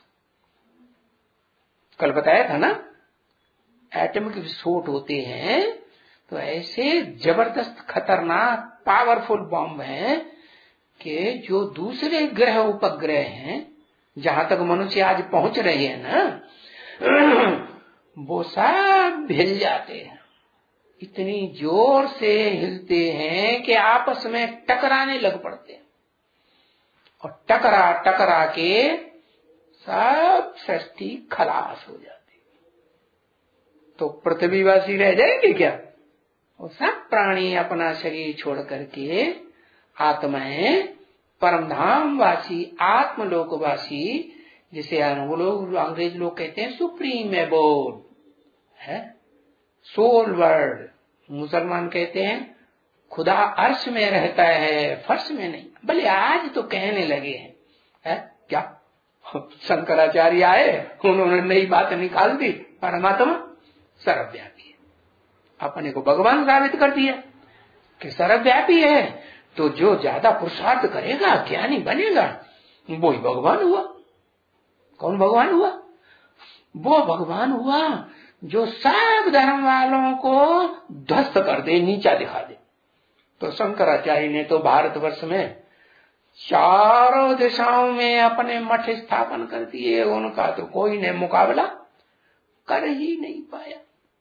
Speaker 1: कल बताया था ना, एटमिक विस्फोट होते हैं तो ऐसे जबरदस्त खतरनाक पावरफुल बॉम्ब हैं कि जो दूसरे ग्रह उपग्रह हैं, जहां तक मनुष्य आज पहुंच रहे हैं ना, वो सब हिल जाते हैं। इतनी जोर से हिलते हैं कि आपस में टकराने लग पड़ते हैं और टकरा टकरा के सब सृष्टि खलास हो जाती। तो पृथ्वीवासी रह जाएंगे क्या? वो सब प्राणी अपना शरीर छोड़ करके आत्माएं परमधाम वासी, आत्मलोकवासी, जिसे वो लोग अंग्रेज लोग कहते हैं सुप्रीम एबोर्ड है, सोल वर्ल्ड। मुसलमान कहते हैं खुदा अर्श में रहता है, फर्श में नहीं। भले आज तो कहने लगे हैं है? क्या शंकराचार्य आए, उन्होंने नई बात निकाल दी, परमात्मा सर्वव्यापी है, अपने को भगवान साबित कर दिया कि सर्वव्यापी है। तो जो ज्यादा पुरुषार्थ करेगा, ज्ञानी बनेगा, वो ही भगवान हुआ। कौन भगवान हुआ? वो भगवान हुआ जो सब धर्म वालों को ध्वस्त कर दे, नीचा दिखा दे। तो शंकराचार्य ने तो भारतवर्ष में चारों दिशाओं में अपने मठ स्थापन कर दिए, उनका तो कोई ने मुकाबला कर ही नहीं पाया।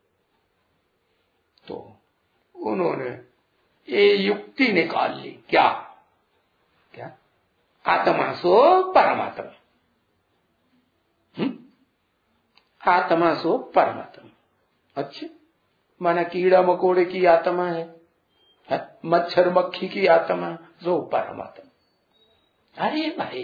Speaker 1: तो उन्होंने ये युक्ति निकाल ली, क्या क्या आत्मा सो परमात्मा, आत्मा सो परमात्मा। अच्छा, माना कीड़ा मकोड़े की आत्मा है, है? मच्छर मक्खी की आत्मा सो परमात्मा। अरे भाई,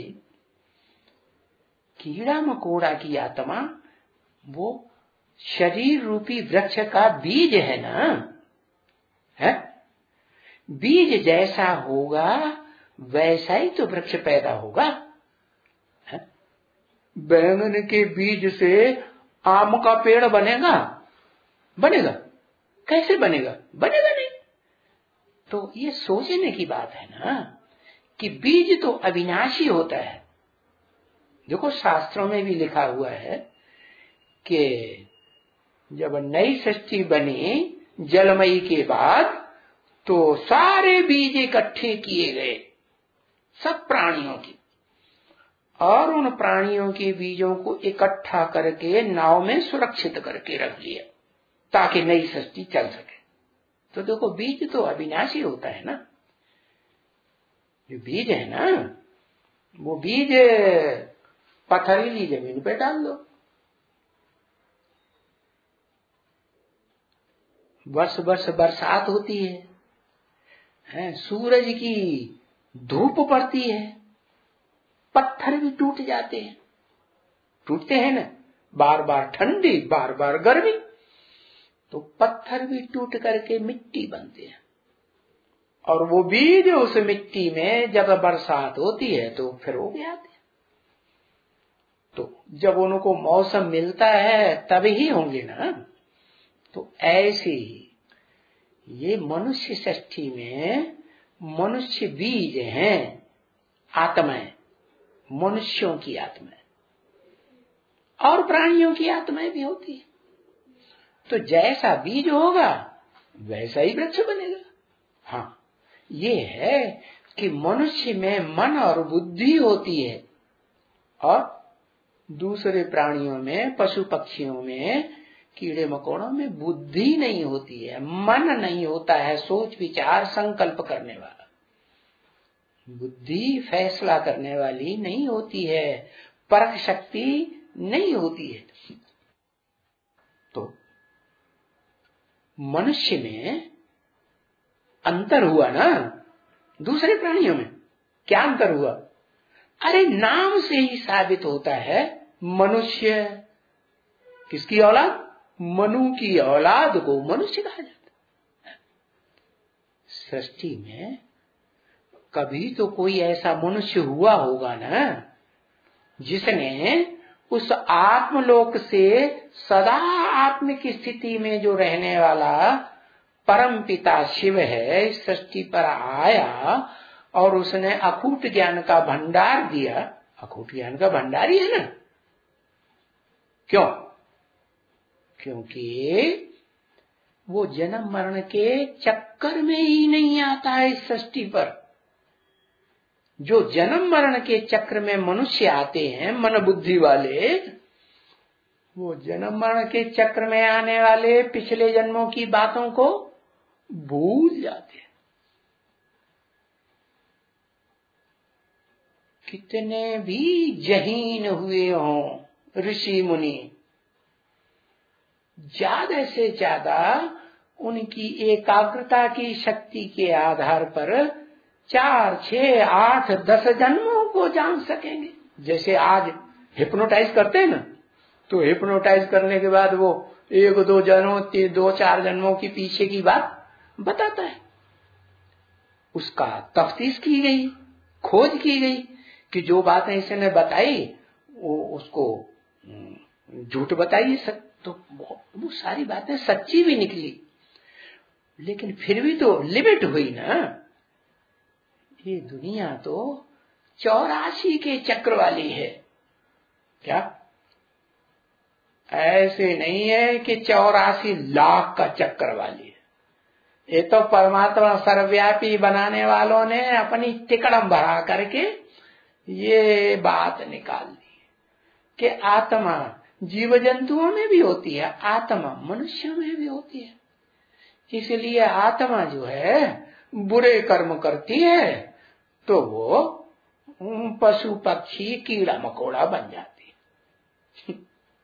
Speaker 1: कीड़ा मकोड़ा की आत्मा वो शरीर रूपी वृक्ष का बीज है ना, है? बीज जैसा होगा वैसा ही तो वृक्ष पैदा होगा, है? बैंगन के बीज से आम का पेड़ बनेगा? बनेगा? कैसे बनेगा? बनेगा नहीं। तो ये सोचने की बात है ना कि बीज तो अविनाशी होता है। देखो, शास्त्रों में भी लिखा हुआ है कि जब नई सृष्टि बनी जलमयी के बाद, तो सारे बीज इकट्ठे किए गए सब प्राणियों की, और उन प्राणियों के बीजों को इकट्ठा करके नाव में सुरक्षित करके रख लिया ताकि नई सृष्टि चल सके। तो देखो, बीज तो अविनाशी होता है ना। जो बीज है ना, वो बीज पथरीली जमीन पे डाल दो, वर्ष वर्ष बरसात होती है, है? सूरज की धूप पड़ती है, पत्थर भी टूट जाते हैं, टूटते हैं ना, बार बार ठंडी बार बार गर्मी, तो पत्थर भी टूट करके मिट्टी बनते हैं। और वो बीज उस मिट्टी में जब बरसात होती है तो फिर उग जाते हैं। तो जब उनको मौसम मिलता है तब ही होंगे ना। तो ऐसे ही ये मनुष्य सृष्टि में मनुष्य बीज हैं, आत्माएं, मनुष्यों की आत्माएं, और प्राणियों की आत्माएं भी होती है। तो जैसा बीज होगा वैसा ही वृक्ष बनेगा। हाँ, ये है कि मनुष्य में मन और बुद्धि होती है, और दूसरे प्राणियों में, पशु पक्षियों में, कीड़े मकोड़ों में बुद्धि नहीं होती है, मन नहीं होता है, सोच विचार संकल्प करने वाला। बुद्धि फैसला करने वाली नहीं होती है, परख शक्ति नहीं होती है। तो मनुष्य में अंतर हुआ ना दूसरे प्राणियों में। क्या अंतर हुआ? अरे नाम से ही साबित होता है। मनुष्य किसकी औलाद? मनु की औलाद को मनुष्य कहा जाता है। सृष्टि में कभी तो कोई ऐसा मनुष्य हुआ होगा ना जिसने उस आत्मलोक से सदा आत्म की स्थिति में जो रहने वाला परम पिता शिव है, इस सृष्टि पर आया और उसने अकूट ज्ञान का भंडार दिया। अकूट ज्ञान का भंडार ही है ना। क्यों? क्योंकि वो जन्म मरण के चक्कर में ही नहीं आता है इस सृष्टि पर। जो जन्म मरण के चक्र में मनुष्य आते हैं मन बुद्धि वाले, वो जन्म मरण के चक्र में आने वाले पिछले जन्मों की बातों को भूल जाते हैं। कितने भी जहीन हुए हों ऋषि मुनि, ज्यादा से ज्यादा उनकी एकाग्रता की शक्ति के आधार पर चार छह आठ दस जन्मों को जान सकेंगे। जैसे आज हिप्नोटाइज करते हैं ना, तो हिप्नोटाइज करने के बाद वो एक दो जन्मों दो चार जन्मों की पीछे की बात बताता है। उसका तफ्तीश की गई, खोज की गई कि जो बातें इसने बताई वो उसको झूठ बताई, तो वो सारी बातें सच्ची भी निकली, लेकिन फिर भी तो लिमिट हुई ना। ये दुनिया तो चौरासी के चक्र वाली है। क्या ऐसे नहीं है कि चौरासी लाख का चक्र वाली है। ये तो परमात्मा सर्वव्यापी बनाने वालों ने अपनी तिकड़म भरा करके ये बात निकाल दी कि आत्मा जीव जंतुओं में भी होती है, आत्मा मनुष्यों में भी होती है। इसलिए आत्मा जो है बुरे कर्म करती है तो वो पशु पक्षी कीड़ा मकोड़ा बन जाती है।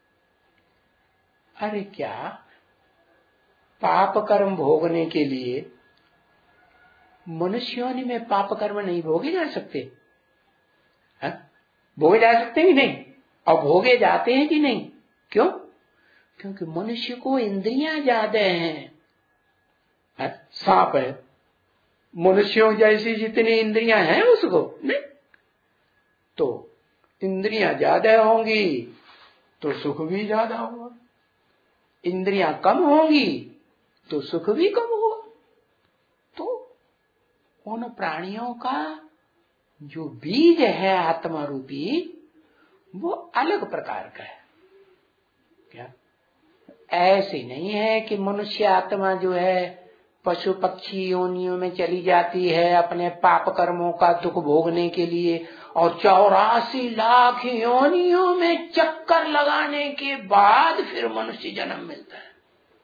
Speaker 1: अरे क्या पाप कर्म भोगने के लिए मनुष्यों में पाप कर्म नहीं भोगे जा सकते? है? भोगे जा सकते कि नहीं? और भोगे जाते हैं कि नहीं? क्यों? क्योंकि मनुष्य को इंद्रियां ज्यादा हैं। है? सांप है, मनुष्यों जैसी जितनी इंद्रियां हैं उसको नहीं, तो इंद्रियां ज्यादा होंगी तो सुख भी ज्यादा होगा, इंद्रियां कम होंगी तो सुख भी कम होगा। तो उन प्राणियों का जो बीज है आत्मा रूपी वो अलग प्रकार का है। क्या ऐसे नहीं है कि मनुष्य आत्मा जो है पशु पक्षी योनियों में चली जाती है अपने पाप कर्मों का दुख भोगने के लिए, और चौरासी लाख योनियों में चक्कर लगाने के बाद फिर मनुष्य जन्म मिलता है।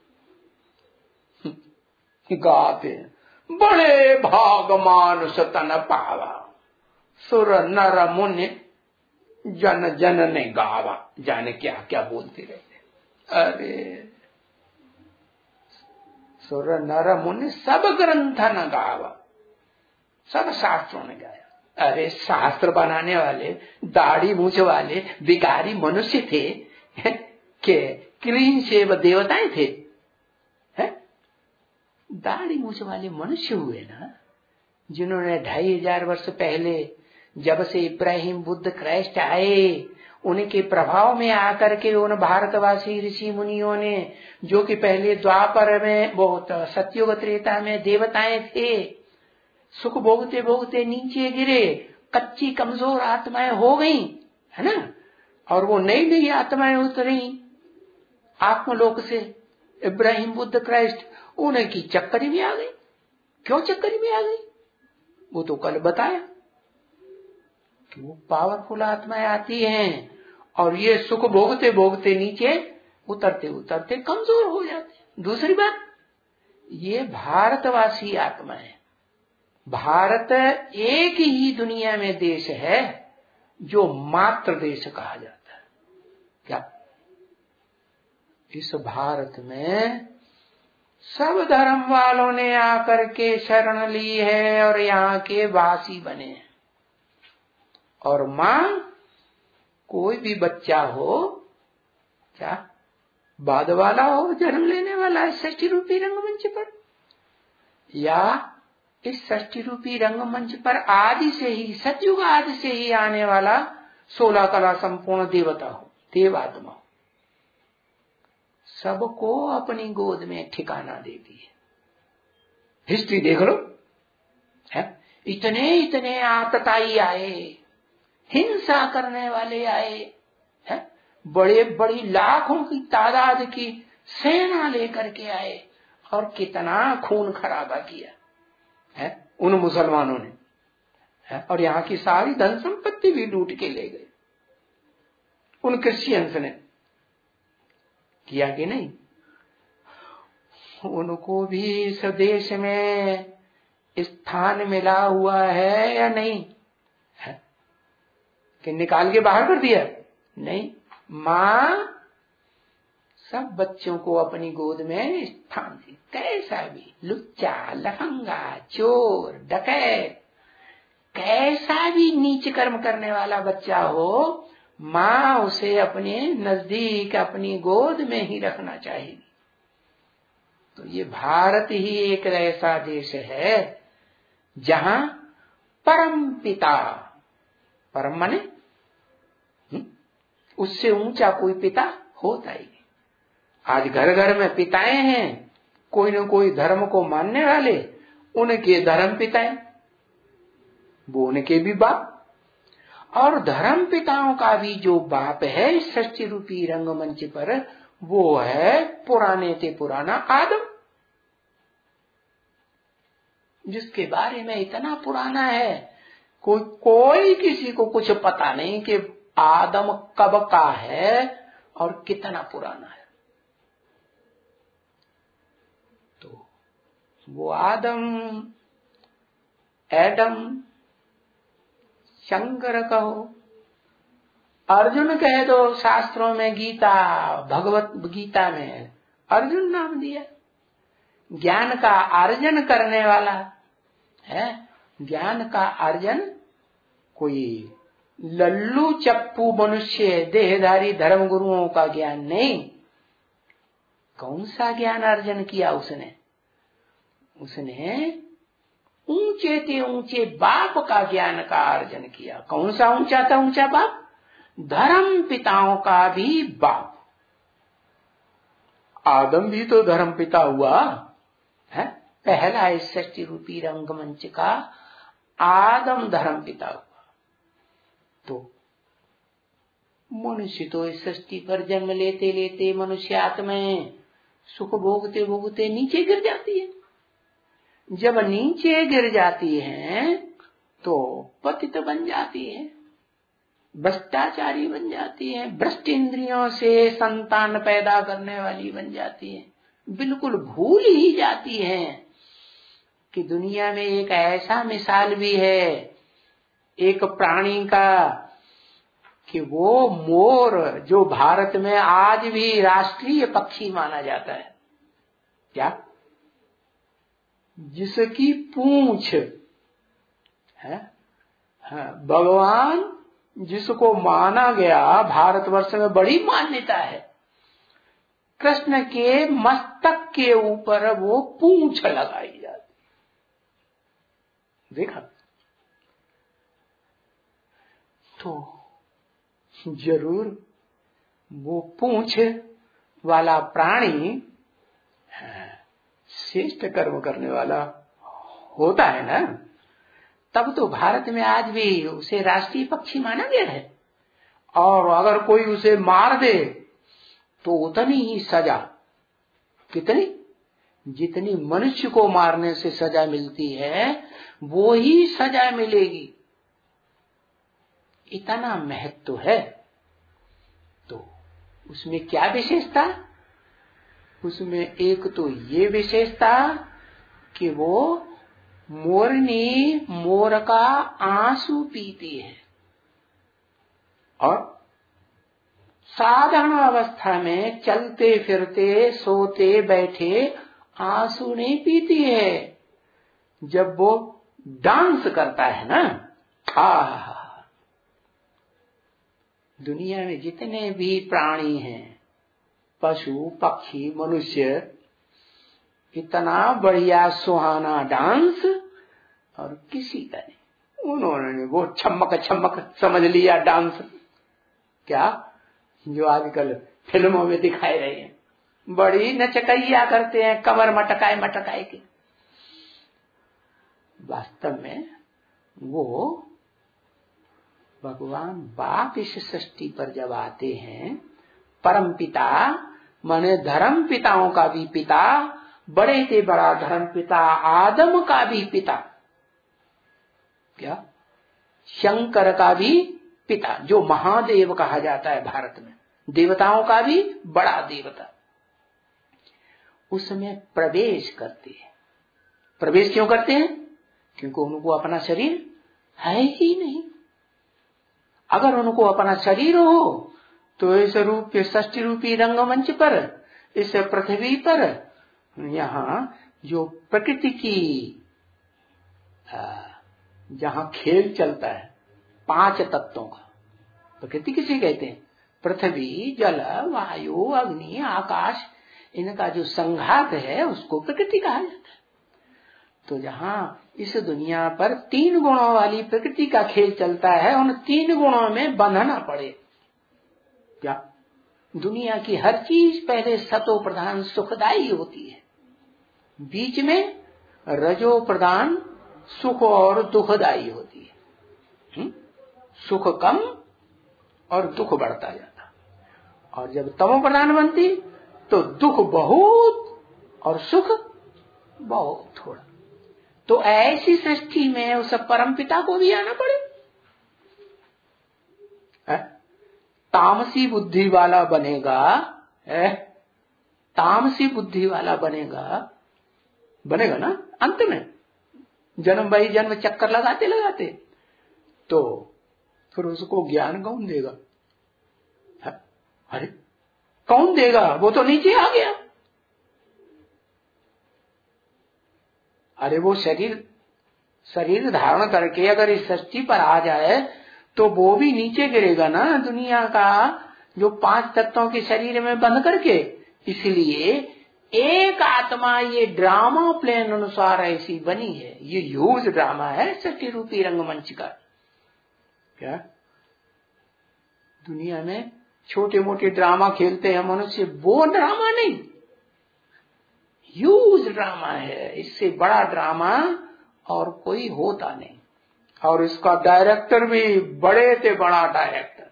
Speaker 1: गाते बड़े भाग मानुष तन पावा, सुर नर मुनि जन जन ने गावा। जाने क्या क्या बोलते रहते। अरे सुर नर मुनि सब ग्रंथ न गावा, सब शास्त्रों ने गाया। अरे शास्त्र बनाने वाले दाढ़ी मूछ वाले भिखारी मनुष्य थे के क्लीन शेव देवताएं थे? है? दाढ़ी मूछ वाले मनुष्य हुए ना, जिन्होंने ढाई हजार वर्ष पहले जब से इब्राहिम बुद्ध क्राइस्ट आए उनके प्रभाव में आकर के उन भारतवासी ऋषि मुनियों ने, जो कि पहले द्वापर में बहुत सत्युग त्रेता में देवताएं थे, सुख भोगते भोगते नीचे गिरे, कच्ची कमजोर आत्माएं हो गई, है ना, और वो नई नई आत्माएं उतरी आत्मलोक से, इब्राहिम, बुद्ध, क्राइस्ट, उनकी चक्कर में आ गई। क्यों चक्कर में आ गई? वो तो कल बताया कि वो पावरफुल आत्माएं आती हैं और ये सुख भोगते भोगते नीचे उतरते उतरते कमजोर हो जाते। दूसरी बात, ये भारतवासी आत्माएं, भारत एक ही दुनिया में देश है जो मातृ देश कहा जाता है। क्या इस भारत में सब धर्म वालों ने आकर के शरण ली है और यहाँ के वासी बने हैं। और मां, कोई भी बच्चा हो, क्या बाद वाला हो, जन्म लेने वाला है षष्ठी रूपी रंगमंच पर, या इस षष्ठी रूपी रंगमंच पर आदि से ही, सतयुग आदि से ही आने वाला सोलह कला संपूर्ण देवता हो, देवात्मा हो, सबको अपनी गोद में ठिकाना देती है। हिस्ट्री देख लो, है? इतने इतने आतताई आए, हिंसा करने वाले आए, है? बड़े बड़ी लाखों की तादाद की सेना लेकर के आए और कितना खून खराबा किया है उन मुसलमानों ने, है? और यहाँ की सारी धन संपत्ति भी लूट के ले गए। उन क्रिश्चियंस ने किया कि नहीं? उनको भी इस देश में स्थान मिला हुआ है या नहीं? है कि निकाल के बाहर कर दिया? नहीं, मां सब बच्चों को अपनी गोद में स्थान दी। कैसा भी लुच्चा, लफंगा, चोर, डकैत, कैसा भी नीच कर्म करने वाला बच्चा हो, मां उसे अपने नजदीक, अपनी गोद में ही रखना चाहिए। तो ये भारत ही एक ऐसा देश है जहां परम पिता, परम माने उससे ऊंचा कोई पिता होता ही नहीं। आज घर घर में पिताएं हैं, कोई न कोई धर्म को मानने वाले, उनके धर्म पिताएं, वो उनके भी बाप, और धर्म पिताओं का भी जो बाप है इस षष्ठी रूपी रंगमंच पर, वो है पुराने ते पुराना आदम, जिसके बारे में इतना पुराना है कोई कोई किसी को कुछ पता नहीं कि आदम कब का है और कितना पुराना है। तो वो आदम, एडम, शंकर कहो, अर्जुन कह दो, शास्त्रों में गीता, भगवत गीता में अर्जुन नाम दिया। ज्ञान का अर्जन करने वाला है। ज्ञान का अर्जन कोई लल्लू चप्पू मनुष्य, देहधारी धर्म गुरुओं का ज्ञान नहीं। कौन सा ज्ञान अर्जन किया उसने? उसने ऊंचे ते ऊंचे बाप का ज्ञान का अर्जन किया। कौन सा ऊंचा था ऊंचा बाप? धर्म पिताओं का भी बाप। आदम भी तो धर्म पिता हुआ है। पहला इस षष्ठी रूपी रंगमंच का आदम धर्म पिता हुआ। तो मनुष्य तो इस सृष्टि पर जन्म लेते लेते मनुष्य आत्माएं सुख भोगते भोगते नीचे गिर जाती है। जब नीचे गिर जाती हैं तो पतित बन जाती है, भ्रष्टाचारी बन जाती है, भ्रष्ट इंद्रियों से संतान पैदा करने वाली बन जाती है। बिल्कुल भूल ही जाती है कि दुनिया में एक ऐसा मिसाल भी है एक प्राणी का कि वो मोर, जो भारत में आज भी राष्ट्रीय पक्षी माना जाता है, क्या, जिसकी पूंछ है, है भगवान जिसको माना गया, भारतवर्ष में बड़ी मान्यता है, कृष्ण के मस्तक के ऊपर वो पूंछ लगाई जाती। देखा? तो जरूर वो पूंछ वाला प्राणी श्रेष्ठ कर्म करने वाला होता है ना, तब तो भारत में आज भी उसे राष्ट्रीय पक्षी माना गया है। और अगर कोई उसे मार दे तो उतनी ही सजा, कितनी, जितनी मनुष्य को मारने से सजा मिलती है वो ही सजा मिलेगी, इतना महत्व है। तो उसमें क्या विशेषता? उसमें एक तो ये विशेषता कि वो मोरनी मोर का आंसू पीती है, और साधारण अवस्था में चलते फिरते सोते बैठे आंसू नहीं पीती है। जब वो डांस करता है ना, आ दुनिया में जितने भी प्राणी हैं, पशु पक्षी मनुष्य, इतना बढ़िया सुहाना डांस और किसी का नहीं। उन्होंने वो छमक छमक समझ लिया डांस, क्या जो आजकल फिल्मों में दिखाए रहे हैं, बड़ी नचकैया करते हैं कमर मटकाए मटकाए के। वास्तव में वो भगवान बाप इस सृष्टि पर जब आते हैं, परम पिता माने धर्म पिताओं का भी पिता, बड़े से बड़ा धर्म पिता आदम का भी पिता, क्या शंकर का भी पिता, जो महादेव कहा जाता है भारत में, देवताओं का भी बड़ा देवता, उसमें प्रवेश करते हैं। प्रवेश क्यों करते हैं? क्योंकि उनको अपना शरीर है ही नहीं। अगर उनको अपना शरीर हो तो इस रूप के षष्ठी रूपी रंगमंच पर, इस पृथ्वी पर, यहाँ जो प्रकृति की जहाँ खेल चलता है पांच तत्वों का, प्रकृति किसे कहते हैं? पृथ्वी, जल, वायु, अग्नि, आकाश, इनका जो संघात है उसको प्रकृति कहा जाता है। तो जहाँ इस दुनिया पर तीन गुणों वाली प्रकृति का खेल चलता है, उन तीन गुणों में बंधना पड़े। क्या दुनिया की हर चीज पहले सतो प्रधान सुखदायी होती है, बीच में रजो प्रधान सुख और दुखदायी होती है। हुँ? सुख कम और दुख बढ़ता जाता, और जब तमो प्रधान बनती तो दुख बहुत और सुख बहुत थोड़ा। तो ऐसी सृष्टि में उस परमपिता को भी आना पड़े। है? तामसी बुद्धि वाला बनेगा, है? तामसी बुद्धि वाला बनेगा, बनेगा ना अंत में, जन्म बाई जन्म चक्कर लगाते लगाते, तो फिर उसको ज्ञान कौन देगा? है? अरे कौन देगा? वो तो नीचे आ गया। अरे वो शरीर शरीर धारण करके अगर इस सृष्टि पर आ जाए तो वो भी नीचे गिरेगा ना, दुनिया का जो पांच तत्वों के शरीर में बंध करके। इसलिए एक आत्मा ये ड्रामा प्लान अनुसार ऐसी बनी है, ये ह्यूज ड्रामा है सृष्टि रूपी रंगमंच का। क्या दुनिया में छोटे मोटे ड्रामा खेलते हैं मनुष्य, वो ड्रामा नहीं, ह्यूज ड्रामा है। इससे बड़ा ड्रामा और कोई होता नहीं। और इसका डायरेक्टर भी बड़े से बड़ा डायरेक्टर,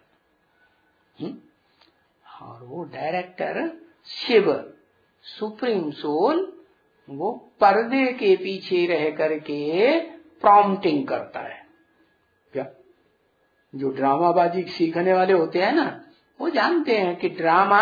Speaker 1: और वो डायरेक्टर शिव सुप्रीम सोल, वो पर्दे के पीछे रह करके प्रॉम्प्टिंग करता है। क्या जो ड्रामाबाजी सीखने वाले होते हैं ना, वो जानते हैं कि ड्रामा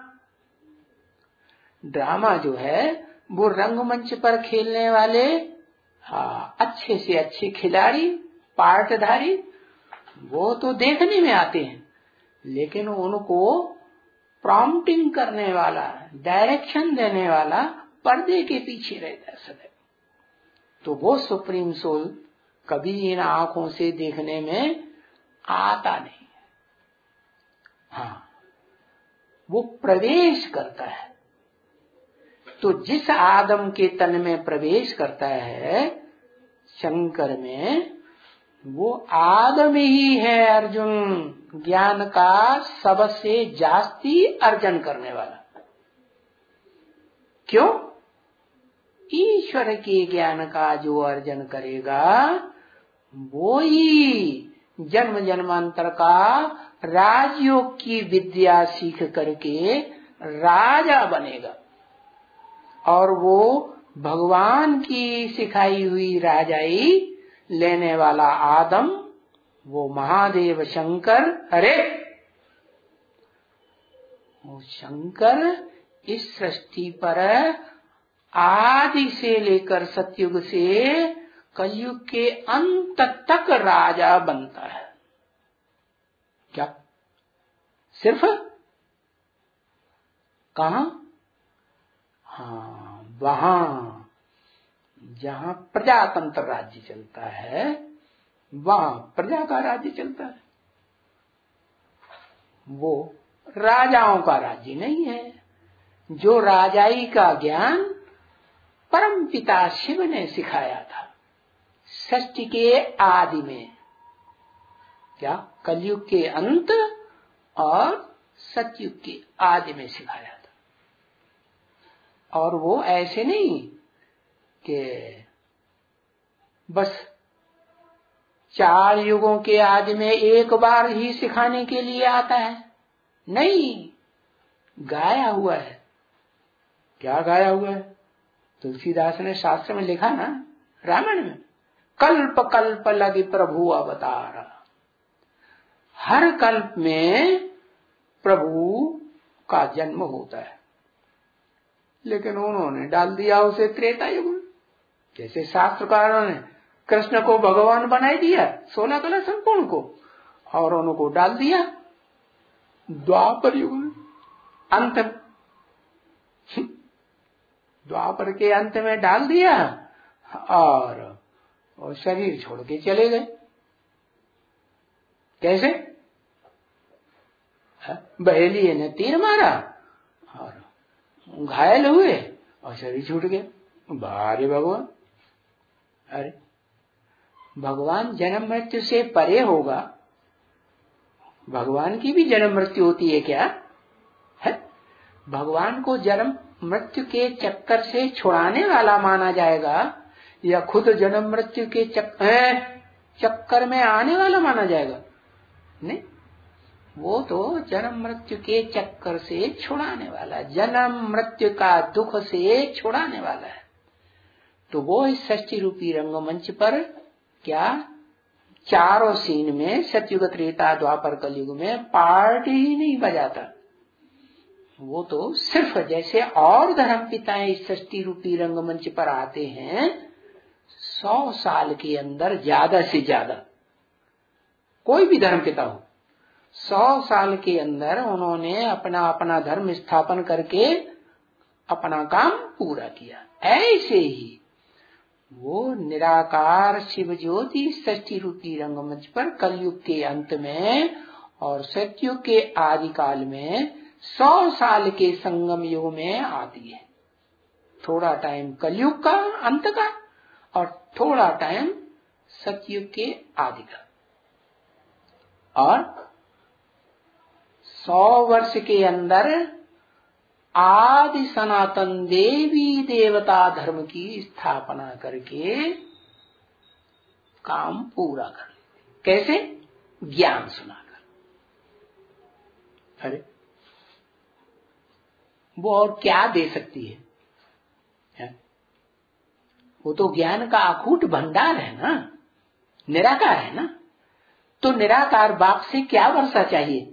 Speaker 1: ड्रामा जो है वो रंगमंच पर खेलने वाले हाँ अच्छे से अच्छे खिलाड़ी पार्टधारी वो तो देखने में आते हैं, लेकिन उनको प्रॉम्प्टिंग करने वाला, डायरेक्शन देने वाला पर्दे के पीछे रहता है सदैव। तो वो सुप्रीम सोल कभी इन आंखों से देखने में आता नहीं। हाँ, वो प्रवेश करता है। तो जिस आदम के तन में प्रवेश करता है शंकर में, वो आदम ही है अर्जुन, ज्ञान का सबसे जास्ती अर्जन करने वाला। क्यों? ईश्वर के ज्ञान का जो अर्जन करेगा वो ही जन्म जन्मांतर का राजयोग की विद्या सीख करके राजा बनेगा। और वो भगवान की सिखाई हुई राजाई लेने वाला आदम, वो महादेव शंकर, अरे वो शंकर इस सृष्टि पर आदि से लेकर सतयुग से कलयुग के अंत तक राजा बनता है। क्या सिर्फ कहां? हाँ, वहां जहां प्रजातंत्र राज्य चलता है, वहां प्रजा का राज्य चलता है। वो राजाओं का राज्य नहीं है। जो राजाई का ज्ञान परम पिता शिव ने सिखाया था सृष्टि के आदि में, क्या कलयुग के अंत और सतयुग के आदि में सिखाया था। और वो ऐसे नहीं कि बस चार युगों के आदि में एक बार ही सिखाने के लिए आता है, नहीं, गाया हुआ है। क्या गाया हुआ है? तुलसीदास ने शास्त्र में लिखा ना, रामायण में, कल्प कल्प लगी प्रभु अवतार। हर कल्प में प्रभु का जन्म होता है, लेकिन उन्होंने डाल दिया उसे त्रेता युग में। जैसे शास्त्रकारों ने कृष्ण को भगवान बनाई दिया, सोलह कला संपूर्ण को, और उनको डाल दिया द्वापर युग में, अंत में, द्वापर के अंत में डाल दिया और, और शरीर छोड़ के चले गए। कैसे? बहेलिये ने तीर मारा और घायल हुए और शरीर छूट गया। बारे भगवान, अरे भगवान जन्म मृत्यु से परे होगा? भगवान की भी जन्म मृत्यु होती है क्या? है? भगवान को जन्म मृत्यु के चक्कर से छुड़ाने वाला माना जाएगा या खुद जन्म मृत्यु के चक्कर चक्कर में आने वाला माना जाएगा? नहीं, वो तो जन्म मृत्यु के चक्कर से छुड़ाने वाला, जन्म मृत्यु का दुख से छुड़ाने वाला है। तो वो इस सृष्टि रूपी रंगमंच पर क्या चारों सीन में, सतयुग त्रेता द्वापर कलयुग में पार्टी ही नहीं बजाता। वो तो सिर्फ जैसे और धर्म पिताएं इस सृष्टि रूपी रंगमंच पर आते हैं, सौ साल के अंदर ज्यादा से ज्यादा, कोई भी धर्म पिता हो, सौ साल के अंदर उन्होंने अपना अपना धर्म स्थापन करके अपना काम पूरा किया। ऐसे ही वो निराकार शिव ज्योति सृष्टि रूपी रंगमंच पर कलयुग के अंत में और सतयुग के आदि काल में सौ साल के संगम युग में आती है। थोड़ा टाइम कलयुग का अंत का और थोड़ा टाइम सतयुग के आदि का, और सौ वर्ष के अंदर आदि सनातन देवी देवता धर्म की स्थापना करके काम पूरा कर लेते। कैसे? ज्ञान सुनाकर। अरे वो और क्या दे सकती है, है? वो तो ज्ञान का अखूट भंडार है ना, निराकार है ना। तो निराकार बाप से क्या वर्षा चाहिए?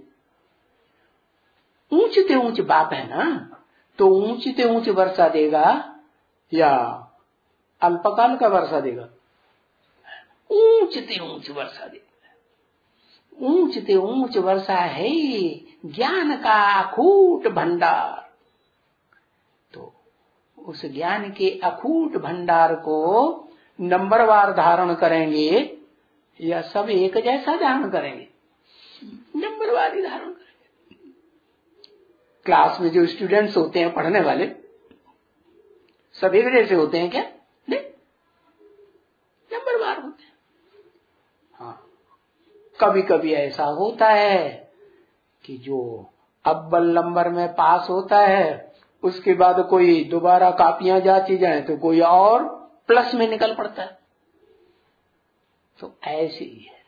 Speaker 1: ऊंच ते ऊंच बाप है ना, तो ऊंच ते ऊंच वर्षा देगा या अल्पकाल का वर्षा देगा? ऊंच ते ऊंच वर्षा देगा। ऊंच ते ऊंच वर्षा है ज्ञान का अखूट भंडार। तो उस ज्ञान के अखूट भंडार को नंबरवार धारण करेंगे या सब एक जैसा धारण करेंगे? नंबरवार ही धारण करेंगे। क्लास में जो स्टूडेंट्स होते हैं, पढ़ने वाले, सब एक जैसे होते हैं क्या? नहीं, नंबरवार होते हैं। कभी कभी ऐसा होता है कि जो अव्वल नंबर में पास होता है उसके बाद कोई दोबारा कापियां जांची जाए तो कोई और प्लस में निकल पड़ता है। तो ऐसे ही है,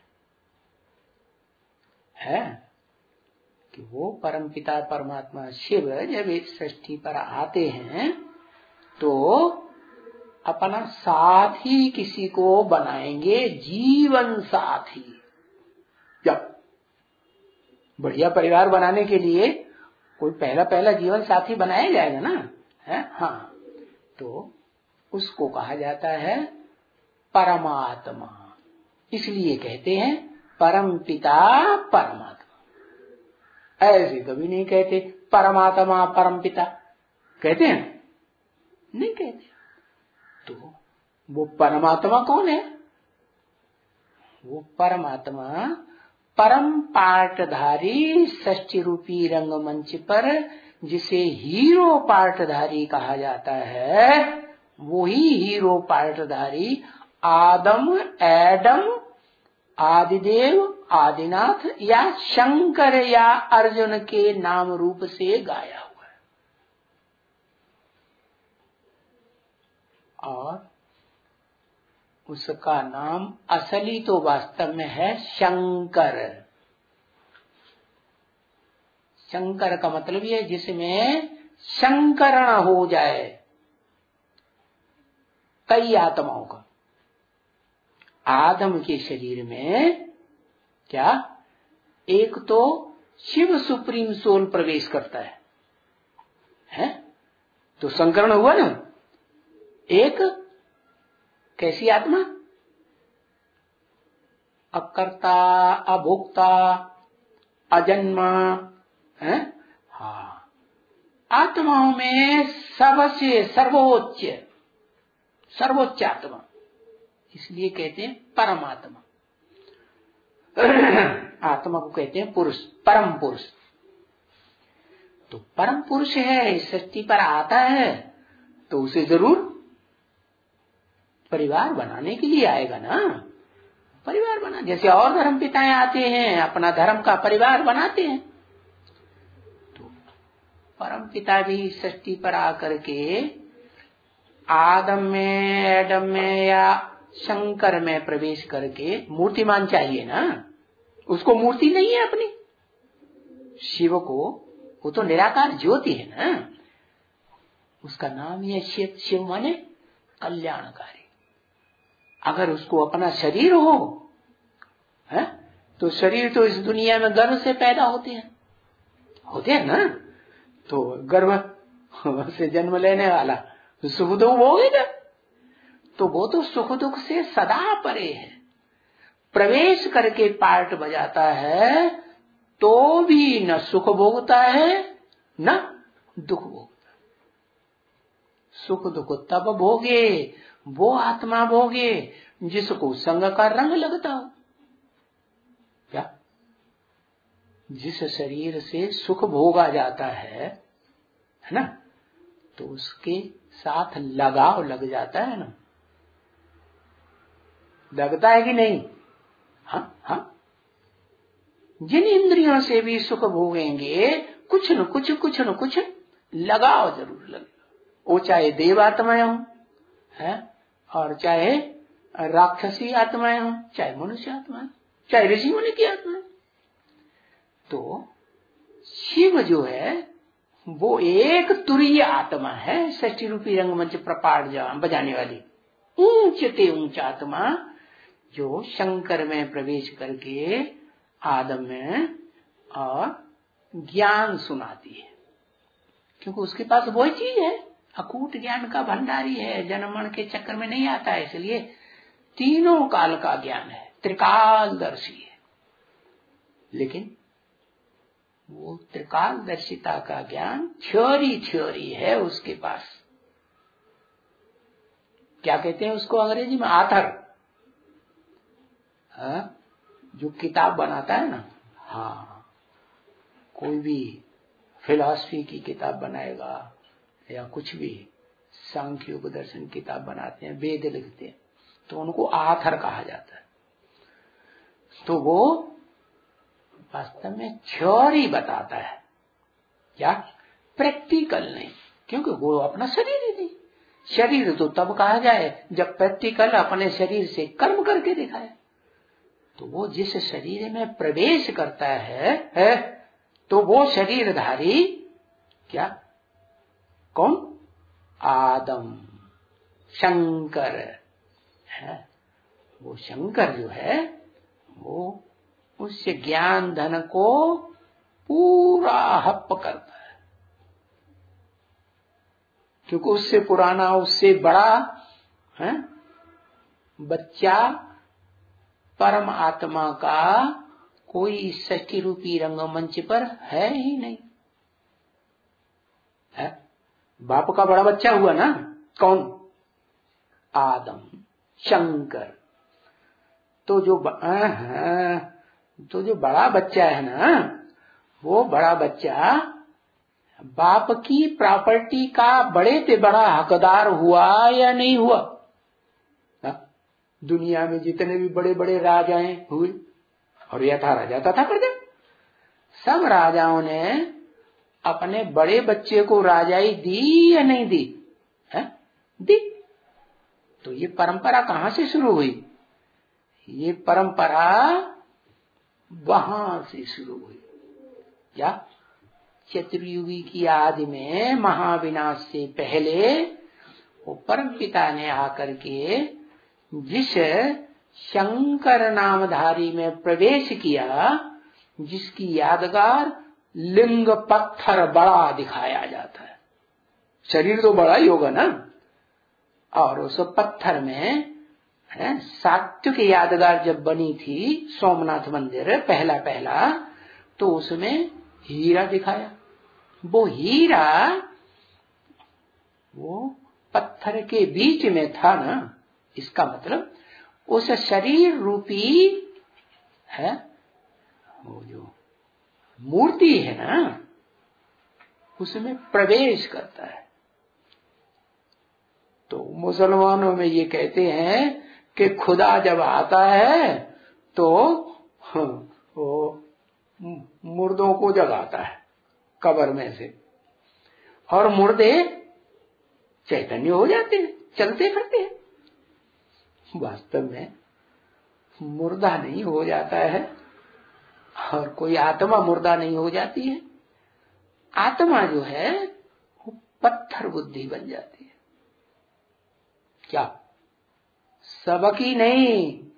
Speaker 1: है कि वो परमपिता परमात्मा शिव जब इस सृष्टि पर आते हैं तो अपना साथी किसी को बनाएंगे, जीवन साथी। जब बढ़िया परिवार बनाने के लिए कोई पहला पहला जीवन साथी बनाया जाएगा ना, है हाँ, तो उसको कहा जाता है परमात्मा। इसलिए कहते हैं परम पिता परमात्मा। ऐसे कभी नहीं कहते परमात्मा परम पिता, कहते हैं नहीं कहते। तो वो परमात्मा कौन है? वो परमात्मा परम पाटधारी षष्ठी रूपी रंगमंच पर जिसे हीरो पाटधारी कहा जाता है, वही हीरो पाटधारी आदम, एडम, आदिदेव, आदिनाथ या शंकर या अर्जुन के नाम रूप से गाया हुआ है। और उसका नाम असली तो वास्तव में है शंकर। शंकर का मतलब ये जिसमें शंकरण हो जाए कई आत्माओं का। आदम के शरीर में क्या एक तो शिव सुप्रीम सोल प्रवेश करता है, है? तो संकरण हुआ ना। एक कैसी आत्मा? अकर्ता, अभोक्ता, अजन्मा, है? हाँ, आत्माओं में सबसे सर्वोच्च सर्वोच्च आत्मा, इसलिए कहते हैं परमात्मा। आत्मा को कहते हैं पुरुष, परम पुरुष। तो परम पुरुष है, इस सृष्टि पर आता है तो उसे जरूर परिवार बनाने के लिए आएगा ना। परिवार बना, जैसे और धर्म पिताएं आते हैं अपना धर्म का परिवार बनाते हैं, तो परम पिता भी सृष्टि पर आकर के आदम में, एडम में या शंकर में प्रवेश करके मूर्तिमान चाहिए ना। उसको मूर्ति नहीं है अपनी, शिव को, वो तो निराकार ज्योति है ना। उसका नाम ही है शिव। शिव माने कल्याणकारी। अगर उसको अपना शरीर हो, है? तो शरीर तो इस दुनिया में गर्भ से पैदा होते हैं, होते हैं ना। तो गर्भ से जन्म लेने वाला तो सुख दुख भोगेगा, तो वो तो सुख दुख से सदा परे है। प्रवेश करके पार्ट बजाता है तो भी न सुख भोगता है न दुख भोगता है। सुख दुख तब भोगे वो आत्मा भोगे जिसको संग का रंग लगता हो। क्या? जिस शरीर से सुख भोगा जाता है, है ना, तो उसके साथ लगाव लग जाता है ना। लगता है कि नहीं? हाँ हाँ। जिन इंद्रियों से भी सुख भोगेंगे कुछ न कुछ कुछ न कुछ लगाव जरूर लगेगा। वो चाहे देव आत्माएं हो, है, और चाहे राक्षसी आत्माएं हो, चाहे मनुष्य आत्माएं, चाहे ऋषि मुनि की आत्माएं। तो शिव जो है वो एक तुरीय आत्मा है, षष्ठी रूपी रंगमंच प्रपाट बजाने वाली ऊंचते ऊंच आत्मा, जो शंकर में प्रवेश करके आदम में और ज्ञान सुनाती है। क्योंकि उसके पास वही चीज है, अकूट ज्ञान का भंडारी है, जन्म मरण के चक्कर में नहीं आता है, इसलिए तीनों काल का ज्ञान है, त्रिकालदर्शी है। लेकिन वो त्रिकालदर्शिता का ज्ञान थ्योरी थ्योरी है उसके पास। क्या कहते हैं उसको अंग्रेजी में? आथर। हाँ? जो किताब बनाता है ना, हाँ, कोई भी फिलॉसफी की किताब बनाएगा या कुछ भी सांख्य उपदर्शन किताब बनाते हैं, वेद लिखते हैं, तो उनको आथर कहा जाता है। तो वो वास्तव में थ्योरी बताता है, क्या प्रैक्टिकल नहीं, क्योंकि वो अपना शरीर ही नहीं। शरीर तो तब कहा जाए जब प्रैक्टिकल अपने शरीर से कर्म करके दिखाए। तो वो जिस शरीर में प्रवेश करता है, है तो वो शरीरधारी क्या कौन? आदम, शंकर है। वो शंकर जो है वो उस ज्ञान धन को पूरा हप करता है, क्योंकि उससे पुराना, उससे बड़ा है बच्चा परम आत्मा का कोई षष्ठी रूपी रंगमंच पर है ही नहीं है। बाप का बड़ा बच्चा हुआ ना, कौन? आदम, शंकर। तो जो ब... तो जो बड़ा बच्चा है ना, वो बड़ा बच्चा बाप की प्रॉपर्टी का बड़े से बड़ा हकदार हुआ या नहीं हुआ? हा? दुनिया में जितने भी बड़े बड़े राजाएं हुए, और यथा राजा तथा प्रजा, सब राजाओं ने अपने बड़े बच्चे को राजाई दी या नहीं दी? है? दी। तो ये परंपरा कहां से शुरू हुई? ये परंपरा वहां से शुरू हुई। क्या? चतुर्युगी की आदि में, महाविनाश से पहले वो परम पिता ने आकर के जिस शंकर नामधारी में प्रवेश किया, जिसकी यादगार लिंग पत्थर बड़ा दिखाया जाता है। शरीर तो बड़ा ही होगा ना, और उस पत्थर में है सात्विक यादगार जब बनी थी सोमनाथ मंदिर पहला पहला, तो उसमें हीरा दिखाया। वो हीरा वो पत्थर के बीच में था ना, इसका मतलब उस शरीर रूपी है वो जो मूर्ति है ना, उसमें प्रवेश करता है। तो मुसलमानों में ये कहते हैं कि खुदा जब आता है तो वो मुर्दों को जगाता है कब्र में से, और मुर्दे चैतन्य हो जाते हैं, चलते फिरते हैं। वास्तव में मुर्दा नहीं हो जाता है, और कोई आत्मा मुर्दा नहीं हो जाती है। आत्मा जो है वो पत्थर बुद्धि बन जाती है। क्या? सबकी नहीं,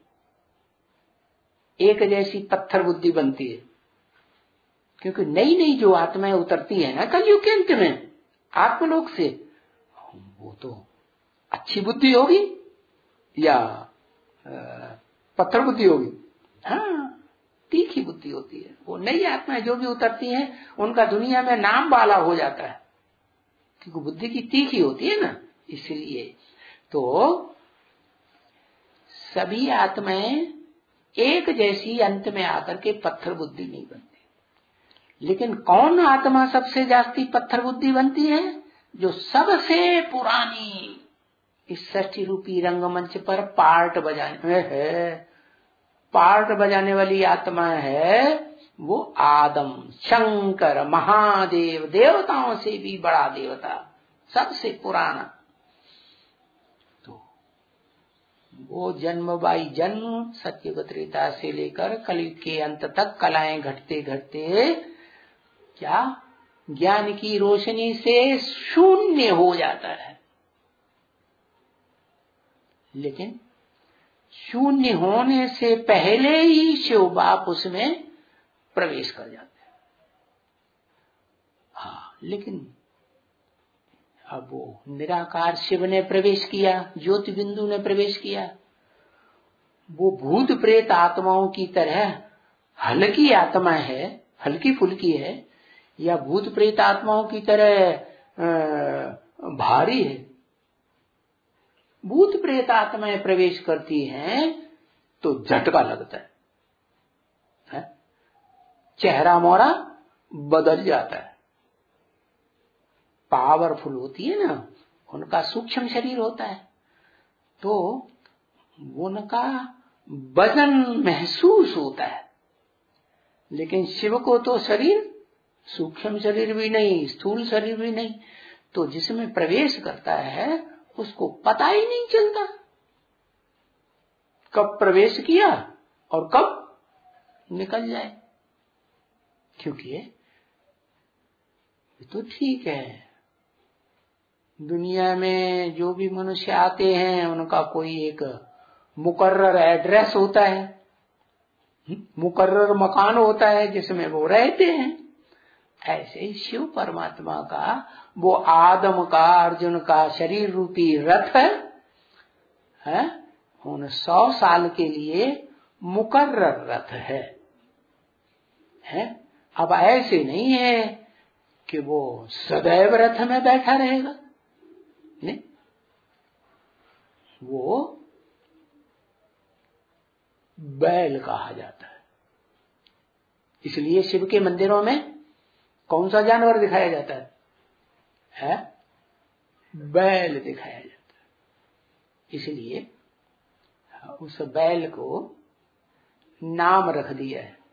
Speaker 1: एक जैसी पत्थर बुद्धि बनती है। क्योंकि नई नई जो आत्माएं उतरती है ना कलयुग के अंत में आत्मलोक से, वो तो अच्छी बुद्धि होगी या पत्थर बुद्धि होगी? हाँ, तीखी बुद्धि होती है। वो नई आत्माएं जो भी उतरती हैं उनका दुनिया में नाम वाला हो जाता है, क्योंकि बुद्धि की तीखी होती है ना, इसलिए। तो सभी आत्माएं एक जैसी अंत में आकर के पत्थर बुद्धि नहीं बनती। लेकिन कौन आत्मा सबसे जास्ती पत्थर बुद्धि बनती है? जो सबसे पुरानी इस षष्ठी रूपी रंगमंच पर पार्ट बजाने है, पार्ट बजाने वाली आत्मा है वो आदम, शंकर, महादेव, देवताओं से भी बड़ा देवता, सबसे पुराना। तो वो जन्म बाई जन्म सत्ययुग त्रेता से लेकर कलयुग के अंत तक कलाएं घटते घटते क्या ज्ञान की रोशनी से शून्य हो जाता है। लेकिन शून्य होने से पहले ही शिव बाप उसमें प्रवेश कर जाते हैं। हाँ, लेकिन अब वो निराकार शिव ने प्रवेश किया, ज्योति बिंदु ने प्रवेश किया। वो भूत प्रेत आत्माओं की तरह हल्की आत्मा है, हल्की फुल्की है, या भूत प्रेत आत्माओं की तरह भारी है? भूत प्रेत आत्माएं प्रवेश करती हैं तो झटका लगता है, है? चेहरा मोरा बदल जाता है। पावरफुल होती है ना, उनका सूक्ष्म शरीर होता है, तो उनका वजन महसूस होता है। लेकिन शिव को तो शरीर, सूक्ष्म शरीर भी नहीं, स्थूल शरीर भी नहीं, तो जिसमें प्रवेश करता है उसको पता ही नहीं चलता कब प्रवेश किया और कब निकल जाए। क्योंकि ये तो ठीक है, दुनिया में जो भी मनुष्य आते हैं उनका कोई एक मुकर्रर एड्रेस होता है, मुकर्रर मकान होता है जिसमें वो रहते हैं। ऐसे ही शिव परमात्मा का वो आदम का, अर्जुन का शरीर रूपी रथ है, है? उन सौ साल के लिए मुकर्रर रथ है, है? अब ऐसे नहीं है कि वो सदैव रथ में बैठा रहेगा, नहीं, वो बैल कहा जाता है। इसलिए शिव के मंदिरों में कौन सा जानवर दिखाया जाता है, है? बैल दिखाया जाता है। इसलिए उस बैल को नाम रख दिया है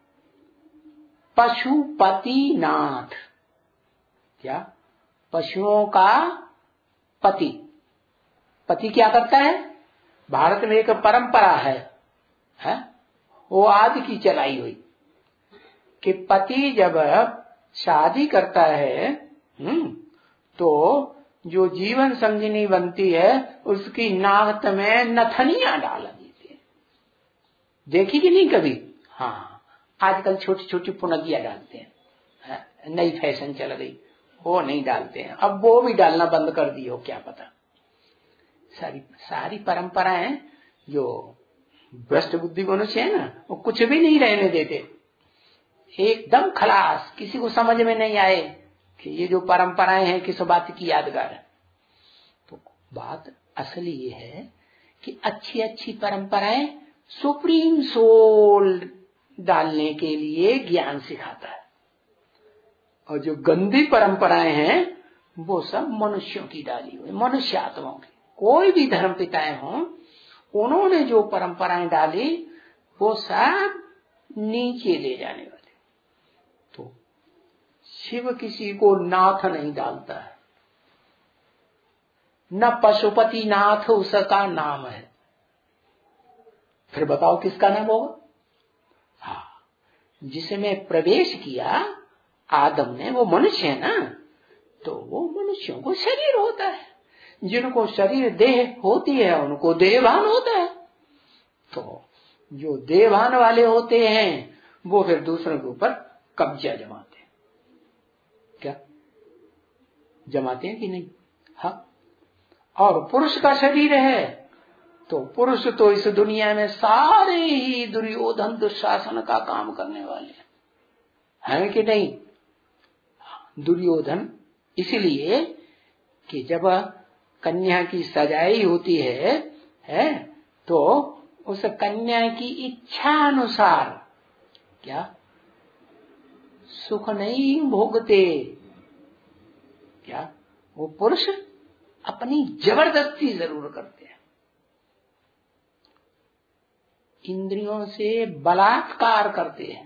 Speaker 1: पशुपतिनाथ। क्या? पशुओं का पति। पति क्या करता है? भारत में एक परंपरा है, है? वो आदि की चलाई हुई कि पति जब शादी करता है हम्म तो जो जीवन संगिनी बनती है उसकी नाक में नथनियां डाल देते हैं। देखी कि नहीं कभी? हाँ, आजकल छोटी छोटी पुनगिया डालते हैं, नई फैशन चल गई, वो नहीं डालते हैं। अब वो भी डालना बंद कर दी हो, क्या पता। सारी सारी परंपराएं जो भ्रष्ट बुद्धि मनुष्य है ना, वो कुछ भी नहीं रहने देते, एकदम खलास, किसी को समझ में नहीं आए कि ये जो परंपराएं हैं किस बात की यादगार है। तो बात असली ये है कि अच्छी अच्छी परंपराएं सुप्रीम सोल डालने के लिए ज्ञान सिखाता है, और जो गंदी परंपराएं हैं वो सब मनुष्यों की डाली हुई, मनुष्य आत्माओं की। कोई भी धर्म पिताएं हों, उन्होंने जो परंपराएं डाली वो सब नीचे ले जाने वाले। तो शिव किसी को नाथ नहीं डालता है, न पशुपति नाथ उसका नाम है। फिर बताओ किसका नाम होगा? हाँ, जिसमें प्रवेश किया आदम ने, वो मनुष्य है ना, तो वो मनुष्यों को शरीर होता है। जिनको शरीर देह होती है उनको देहभान होता है। तो जो देहभान वाले होते हैं वो फिर दूसरों के ऊपर कब्जा जमाते हैं। क्या जमाते हैं कि नहीं? हाँ। और पुरुष का शरीर है तो पुरुष तो इस दुनिया में सारे ही दुर्योधन दुशासन का काम करने वाले हैं, है कि नहीं? दुर्योधन इसलिए कि जब कन्या की सगाई होती है, है तो उस कन्या की इच्छा अनुसार क्या सुख नहीं भोगते, क्या वो पुरुष अपनी जबरदस्ती जरूर करते हैं, इंद्रियों से बलात्कार करते हैं,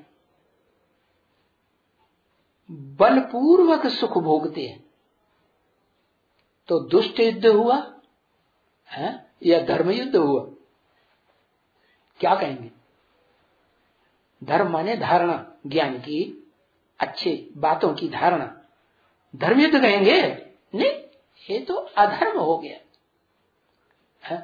Speaker 1: बलपूर्वक सुख भोगते हैं। तो दुष्ट युद्ध हुआ है या धर्म युद्ध हुआ? क्या कहेंगे? धर्म माने धारणा, ज्ञान की, अच्छी बातों की धारणा। धर्म युद्ध कहेंगे? नहीं, ये तो अधर्म हो गया है।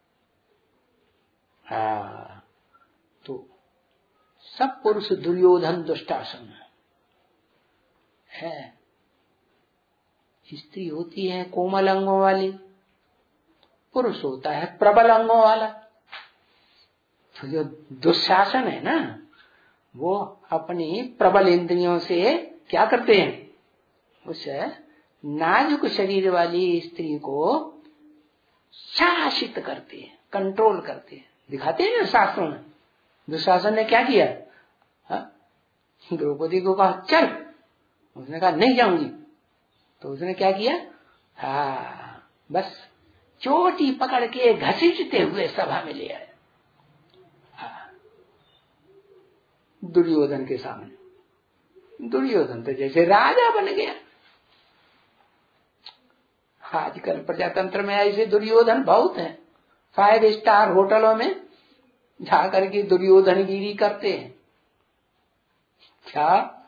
Speaker 1: हाँ, तो सब पुरुष दुर्योधन दुष्टासन है। स्त्री होती है कोमल अंगों वाली, पुरुष होता है प्रबल अंगों वाला। तो जो दुशासन है ना, वो अपनी प्रबल इंद्रियों से क्या करते हैं? उस नाजुक शरीर वाली स्त्री को शासित करते हैं, कंट्रोल करते हैं। दिखाते हैं ना शास्त्रों में, दुशासन ने क्या किया? द्रौपदी को कहा चल, उसने कहा नहीं जाऊंगी, तो उसने क्या किया? हाँ, बस चोटी पकड़ के घसीटते हुए सभा में ले आया, हाँ, दुर्योधन के सामने। दुर्योधन तो जैसे राजा बन गया। आजकल प्रजातंत्र में ऐसे दुर्योधन बहुत हैं, फाइव स्टार होटलों में जाकर के दुर्योधनगिरी करते हैं। क्या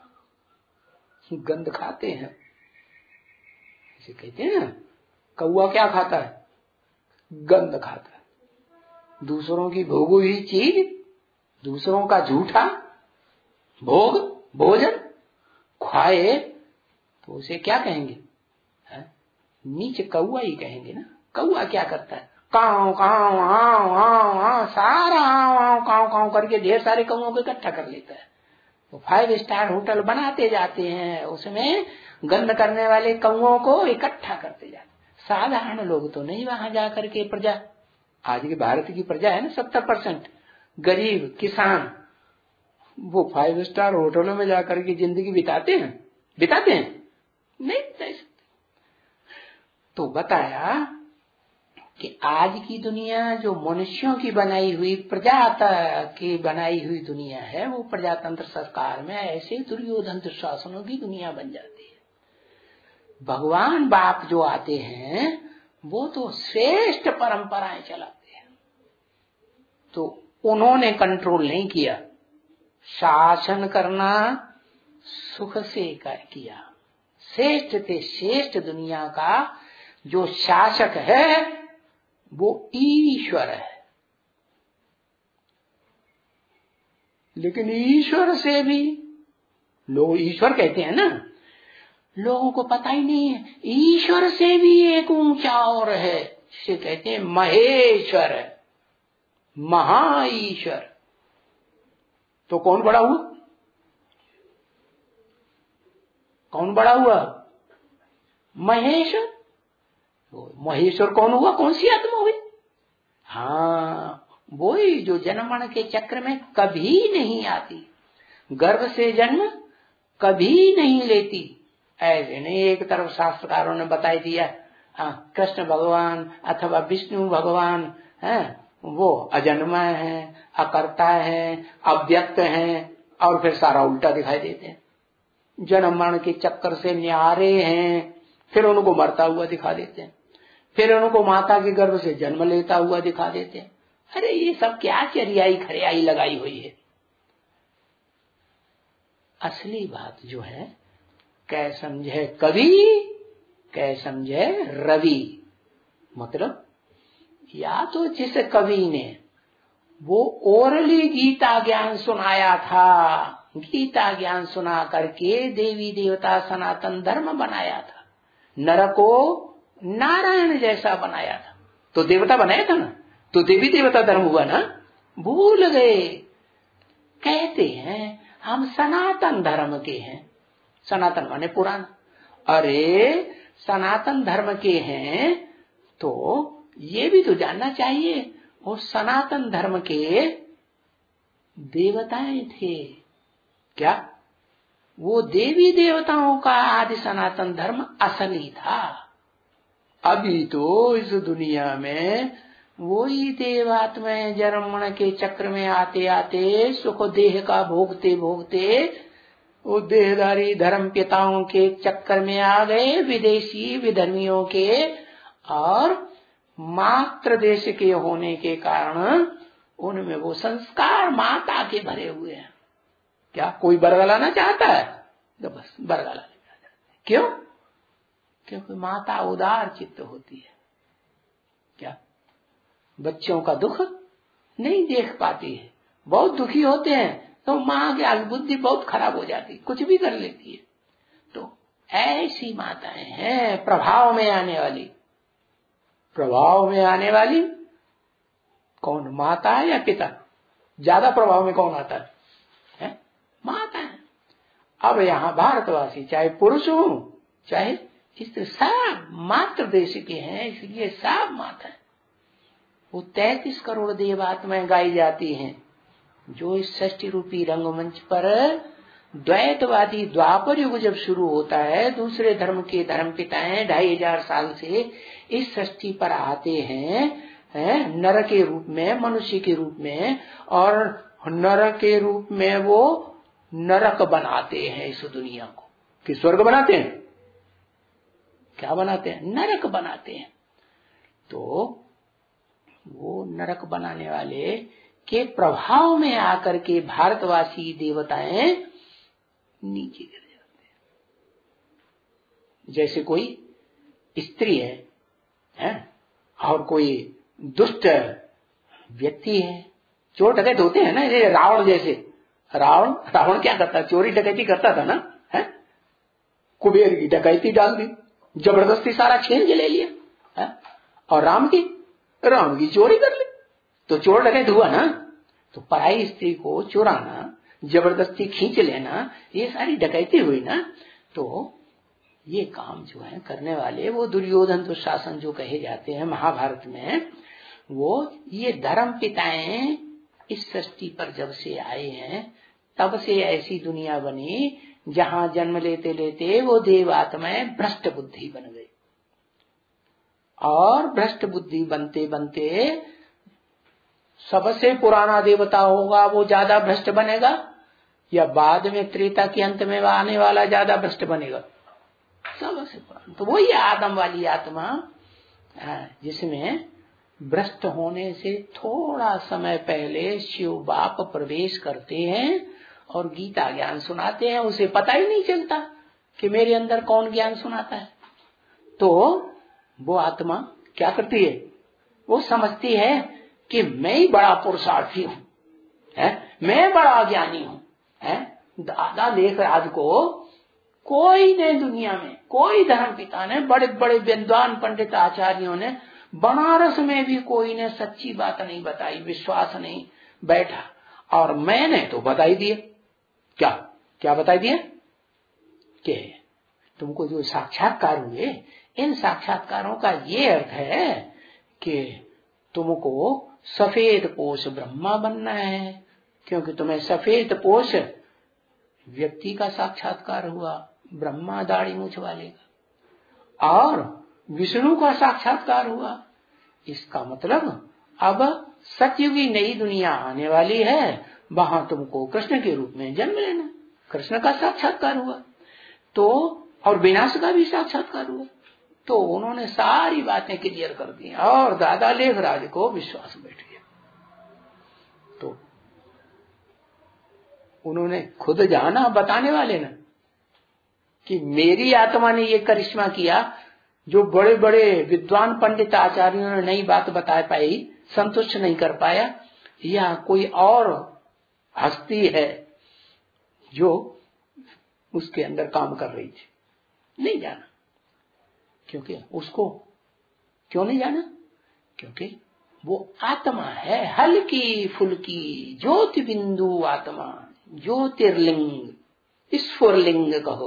Speaker 1: गंध खाते हैं, ऐसे कहते हैं ना, कौआ क्या खाता है? गंध खाता है। दूसरों की भोगी हुई चीज, दूसरों का झूठा भोग भोजन खाए तो उसे क्या कहेंगे? नीच कौआ ही कहेंगे ना। कौआ क्या करता है? काव काव आव आव आव, सारा आव आव काव काव करके ढेर सारे कौओं को इकट्ठा कर लेता है। तो फाइव स्टार होटल बनाते जाते हैं, उसमें गंध करने वाले कौओं को इकट्ठा करते जाते हैं। साधारण लोग तो नहीं वहां जाकर के, प्रजा आज के भारत की प्रजा है ना सत्तर परसेंट गरीब किसान, वो फाइव स्टार होटलों में जाकर के जिंदगी बिताते हैं बिताते हैं नहीं बिता सकते। तो बताया कि आज की दुनिया जो मनुष्यों की बनाई हुई प्रजा की बनाई हुई दुनिया है, वो प्रजातंत्र सरकार में ऐसे दुर्योधन दुशासनों की दुनिया बन जाती है। भगवान बाप जो आते हैं वो तो श्रेष्ठ परंपराएं चलाते हैं, तो उन्होंने कंट्रोल नहीं किया। शासन करना सुख से कर किया। श्रेष्ठ थे, श्रेष्ठ दुनिया का जो शासक है वो ईश्वर है। लेकिन ईश्वर से भी लोग ईश्वर कहते हैं ना, लोगों को पता ही नहीं है ईश्वर से भी एक ऊंचा और है, जिसे कहते हैं महेश्वर है, महा ईश्वर। तो कौन बड़ा हुआ? कौन बड़ा हुआ? महेश्वर। महेश्वर कौन हुआ? कौन सी आत्मा हुई? हाँ, वही जो जन्म मरण के चक्र में कभी नहीं आती, गर्भ से जन्म कभी नहीं लेती। ऐसे नहीं एक तरफ शास्त्रकारों ने बताई दिया, हाँ कृष्ण भगवान अथवा विष्णु भगवान है वो अजन्मा है, अकर्ता है, अव्यक्त है, और फिर सारा उल्टा दिखाई देते हैं। जन्म मरण के चक्कर से न्यारे हैं, फिर उनको मरता हुआ दिखा देते हैं, फिर उनको माता के गर्भ से जन्म लेता हुआ दिखा देते हैं। अरे ये सब क्या चरियाई खरियाई लगाई हुई है। असली बात जो है, कै समझे कवि कै समझे रवि। मतलब या तो जिस कवि ने वो ओरली गीता ज्ञान सुनाया था, गीता ज्ञान सुना करके देवी देवता सनातन धर्म बनाया था, नर को नारायण जैसा बनाया था, तो देवता बनाया था ना, तो देवी देवता धर्म हुआ ना। भूल गए, कहते हैं हम सनातन धर्म के हैं। सनातन माने पुराना। अरे सनातन धर्म के हैं तो ये भी तो जानना चाहिए, और सनातन धर्म के देवताएं थे क्या? वो देवी देवताओं का आदि सनातन धर्म असली था। अभी तो इस दुनिया में वही देवात्माएं जन्म मरण के चक्र में आते आते सुख देह का भोगते भोगते वो देहधारी धर्म पिताओं के चक्कर में आ गए, विदेशी विधर्मियों के, और मात्र देश के होने के कारण उनमें वो संस्कार माता के भरे हुए हैं। क्या कोई बरगलाना चाहता है? तो बस बरगला चाहते। क्यों? क्योंकि माता उदार चित्त होती है। क्या बच्चों का दुख नहीं देख पाती है, बहुत दुखी होते हैं तो माँ की बुद्धि बहुत खराब हो जाती, कुछ भी कर लेती है। तो ऐसी माताएं हैं प्रभाव में आने वाली। प्रभाव में आने वाली कौन? माता है या पिता? ज्यादा प्रभाव में कौन आता है? है? माता है। अब यहाँ भारतवासी चाहे पुरुष हो चाहे स्त्री, सब मात्र देश के हैं, इसलिए सब माता है। वो तैतीस करोड़ देवात्माएं गाई जाती हैं, जो इस षष्ठी रूपी रंगमंच पर द्वैतवादी द्वापर युग जब शुरू होता है, दूसरे धर्म के धर्म पिताएं ढाई हजार साल से इस षष्ठी पर आते हैं, है नर के रूप में, मनुष्य के रूप में, और नर के रूप में वो नरक बनाते हैं इस दुनिया को, कि स्वर्ग बनाते हैं? क्या बनाते हैं? नरक बनाते हैं। तो वो नरक बनाने वाले के प्रभाव में आकर के भारतवासी देवताएं नीचे गिर जाते हैं। जैसे कोई स्त्री है, है? और कोई दुष्ट व्यक्ति है, चोर डकैत होते हैं ना, ये रावण जैसे। रावण रावण क्या करता? चोरी डकैती करता था ना, है? कुबेर की डकैती डाल दी, जबरदस्ती सारा छीन के ले लिया, है? और राम की राम की चोरी कर ली, तो चोर डकैत हुआ ना। तो पराई स्त्री को चुराना, जबरदस्ती खींच लेना, ये सारी डकैती हुई ना। तो ये काम जो है करने वाले वो दुर्योधन दुशासन जो कहे जाते हैं महाभारत में, वो ये धर्म पिताएं इस सृष्टि पर जब से आए हैं तब से ऐसी दुनिया बनी जहां जन्म लेते लेते वो देव आत्माएं भ्रष्ट बुद्धि बन गई। और भ्रष्ट बुद्धि बनते बनते सबसे पुराना देवता होगा वो ज्यादा भ्रष्ट बनेगा, या बाद में त्रेता के अंत में आने वाला ज्यादा भ्रष्ट बनेगा? सबसे पुराना तो वही आदम वाली आत्मा, जिसमें भ्रष्ट होने से थोड़ा समय पहले शिव बाप प्रवेश करते हैं और गीता ज्ञान सुनाते हैं। उसे पता ही नहीं चलता कि मेरे अंदर कौन ज्ञान सुनाता है। तो वो आत्मा क्या करती है? वो समझती है कि मैं ही बड़ा पुरुषार्थी हूँ, है? मैं बड़ा ज्ञानी हूँ, है? दादा लेखराज को कोई ने दुनिया में, कोई धर्म पिता ने, बड़े बड़े विद्वान पंडित आचार्यों ने, बनारस में भी कोई ने सच्ची बात नहीं बताई, विश्वास नहीं बैठा, और मैंने तो बताई दिया। क्या क्या बताई दिया? कि तुमको जो साक्षात्कार हुए, इन साक्षात्कारों का ये अर्थ है कि तुमको सफेद पोष ब्रह्मा बनना है, क्योंकि तुम्हें सफेद पोष व्यक्ति का साक्षात्कार हुआ, ब्रह्मा दाढ़ी मूछ वाले का, और विष्णु का साक्षात्कार हुआ। इसका मतलब अब सतयुगी नई दुनिया आने वाली है, वहां तुमको कृष्ण के रूप में जन्म लेना। कृष्ण का साक्षात्कार हुआ तो, और विनाश का भी साक्षात्कार हुआ। तो उन्होंने सारी बातें क्लियर कर दी और दादा लेखराज को विश्वास बैठ गया। तो उन्होंने खुद जाना, बताने वाले ना, कि मेरी आत्मा ने ये करिश्मा किया जो बड़े बड़े विद्वान पंडित आचार्यों ने नई बात बता पाई, संतुष्ट नहीं कर पाया, या कोई और हस्ती है जो उसके अंदर काम कर रही थी। नहीं जाना। क्योंकि उसको क्यों नहीं जाना? क्योंकि वो आत्मा है, हल्की फुल्की ज्योति बिंदु आत्मा, ज्योतिर्लिंग, ईश्वरलिंग कहो,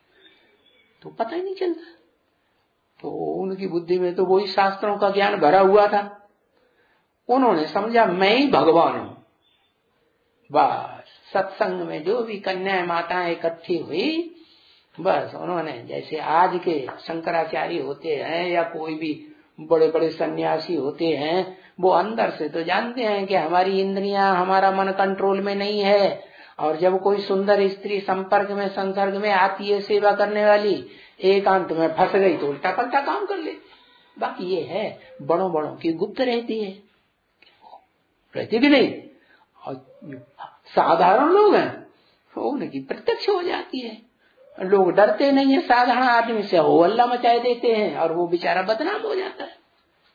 Speaker 1: तो पता ही नहीं चलता। तो उनकी बुद्धि में तो वही शास्त्रों का ज्ञान भरा हुआ था। उन्होंने समझा मैं ही भगवान हूं। बस सत्संग में जो भी कन्याएं माताएं इकट्ठी हुई, बस उन्होंने, जैसे आज के शंकराचार्य होते हैं या कोई भी बड़े बड़े सन्यासी होते हैं, वो अंदर से तो जानते हैं कि हमारी इंद्रियां, हमारा मन कंट्रोल में नहीं है, और जब कोई सुंदर स्त्री संपर्क में, संसर्ग में आती है सेवा करने वाली, एकांत में फंस गई तो उल्टा पलटा काम कर ले। बाकी ये है बड़ों बड़ों की गुप्त रहती है, रहती भी नहीं, और साधारण लोग हैं उनकी प्रत्यक्ष हो जाती है। लोग डरते नहीं है साधारण आदमी से, हो हल्ला मचाए देते हैं और वो बेचारा बदनाम हो जाता है।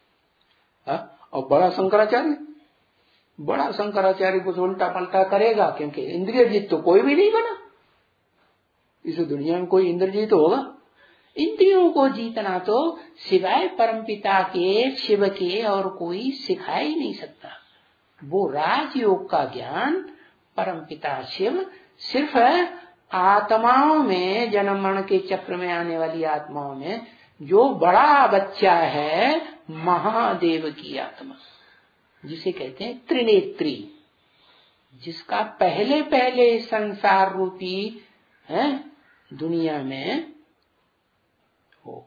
Speaker 1: हा? और बड़ा शंकराचार्य बड़ा शंकराचार्य कुछ उल्टा पलटा करेगा, क्योंकि इंद्रिय जीत तो कोई भी नहीं बना इस दुनिया में। कोई इंद्र जीत होगा? इंद्रियों को जीतना तो सिवाय परमपिता के, शिव के, और कोई सिखा ही नहीं सकता। वो राजयोग का ज्ञान परमपिता शिव सिर्फ आत्माओं में, जन्म मरण के चक्र में आने वाली आत्माओं में, जो बड़ा बच्चा है महादेव की आत्मा, जिसे कहते हैं त्रिनेत्री, जिसका पहले पहले संसार रूपी है दुनिया में वो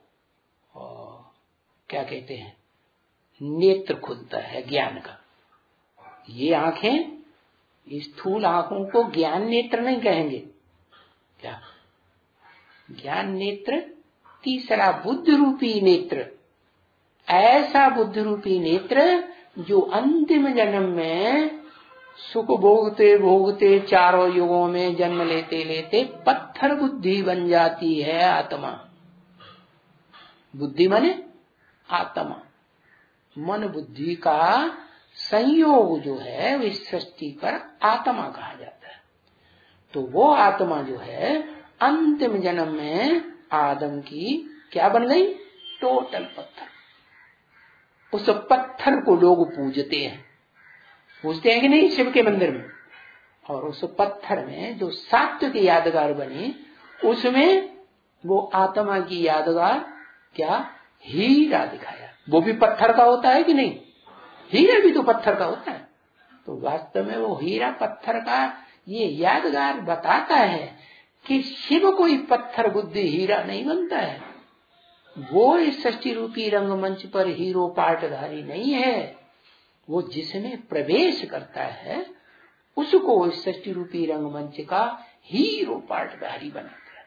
Speaker 1: क्या कहते हैं, नेत्र खुलता है ज्ञान का। ये आंखें, स्थूल आंखों को ज्ञान नेत्र नहीं कहेंगे। क्या? ज्ञान नेत्र, तीसरा बुद्ध रूपी नेत्र, ऐसा बुद्ध रूपी नेत्र जो अंतिम जन्म में सुख भोगते भोगते चारों युगों में जन्म लेते लेते पत्थर बुद्धि बन जाती है आत्मा। बुद्धि माने आत्मा, मन बुद्धि का संयोग जो है वो इस सृष्टि पर आत्मा कहा जाता है। तो वो आत्मा जो है अंतिम जन्म में आदम की क्या बन गई? टोटल पत्थर। उस पत्थर को लोग पूजते हैं, पूजते हैं कि नहीं शिव के मंदिर में। और उस पत्थर में जो सात्विक यादगार बनी, उसमें वो आत्मा की यादगार क्या? हीरा दिखाया। वो भी पत्थर का होता है कि नहीं? हीरा भी तो पत्थर का होता है। तो वास्तव में वो हीरा पत्थर का ये यादगार बताता है कि शिव कोई पत्थर बुद्धि हीरा नहीं बनता है। वो इस सृष्टि रूपी रंगमंच पर हीरो पाटधारी नहीं है। वो जिसमें प्रवेश करता है उसको इस सृष्टि रूपी रंगमंच का हीरो पाटधारी बनाता है।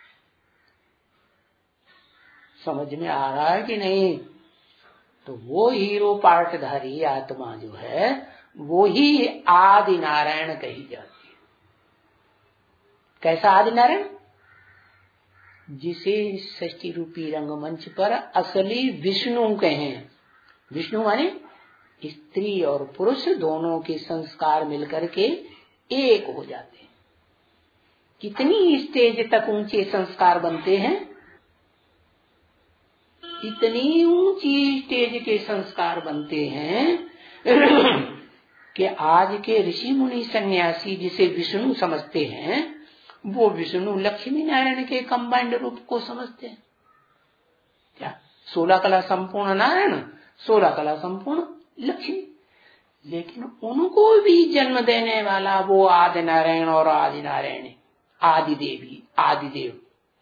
Speaker 1: समझ में आ रहा है कि नहीं? तो वो हीरो पाटधारी आत्मा जो है वो ही आदि नारायण कही जाती है। कैसा आदि नारायण? जिसे सृष्टि रूपी रंगमंच पर असली विष्णु कहें। विष्णु माने स्त्री और पुरुष दोनों के संस्कार मिलकर के एक हो जाते हैं। कितनी स्टेज तक ऊंचे संस्कार बनते हैं? इतनी ऊंची स्टेज के संस्कार बनते हैं कि आज के ऋषि मुनि सन्यासी जिसे विष्णु समझते हैं वो विष्णु लक्ष्मी नारायण के कंबाइंड रूप को समझते हैं। क्या? सोलह कला संपूर्ण नारायण, सोलह कला संपूर्ण लक्ष्मी। लेकिन उनको भी जन्म देने वाला वो आदि नारायण और आदि नारायण, आदि देवी, आदि देव,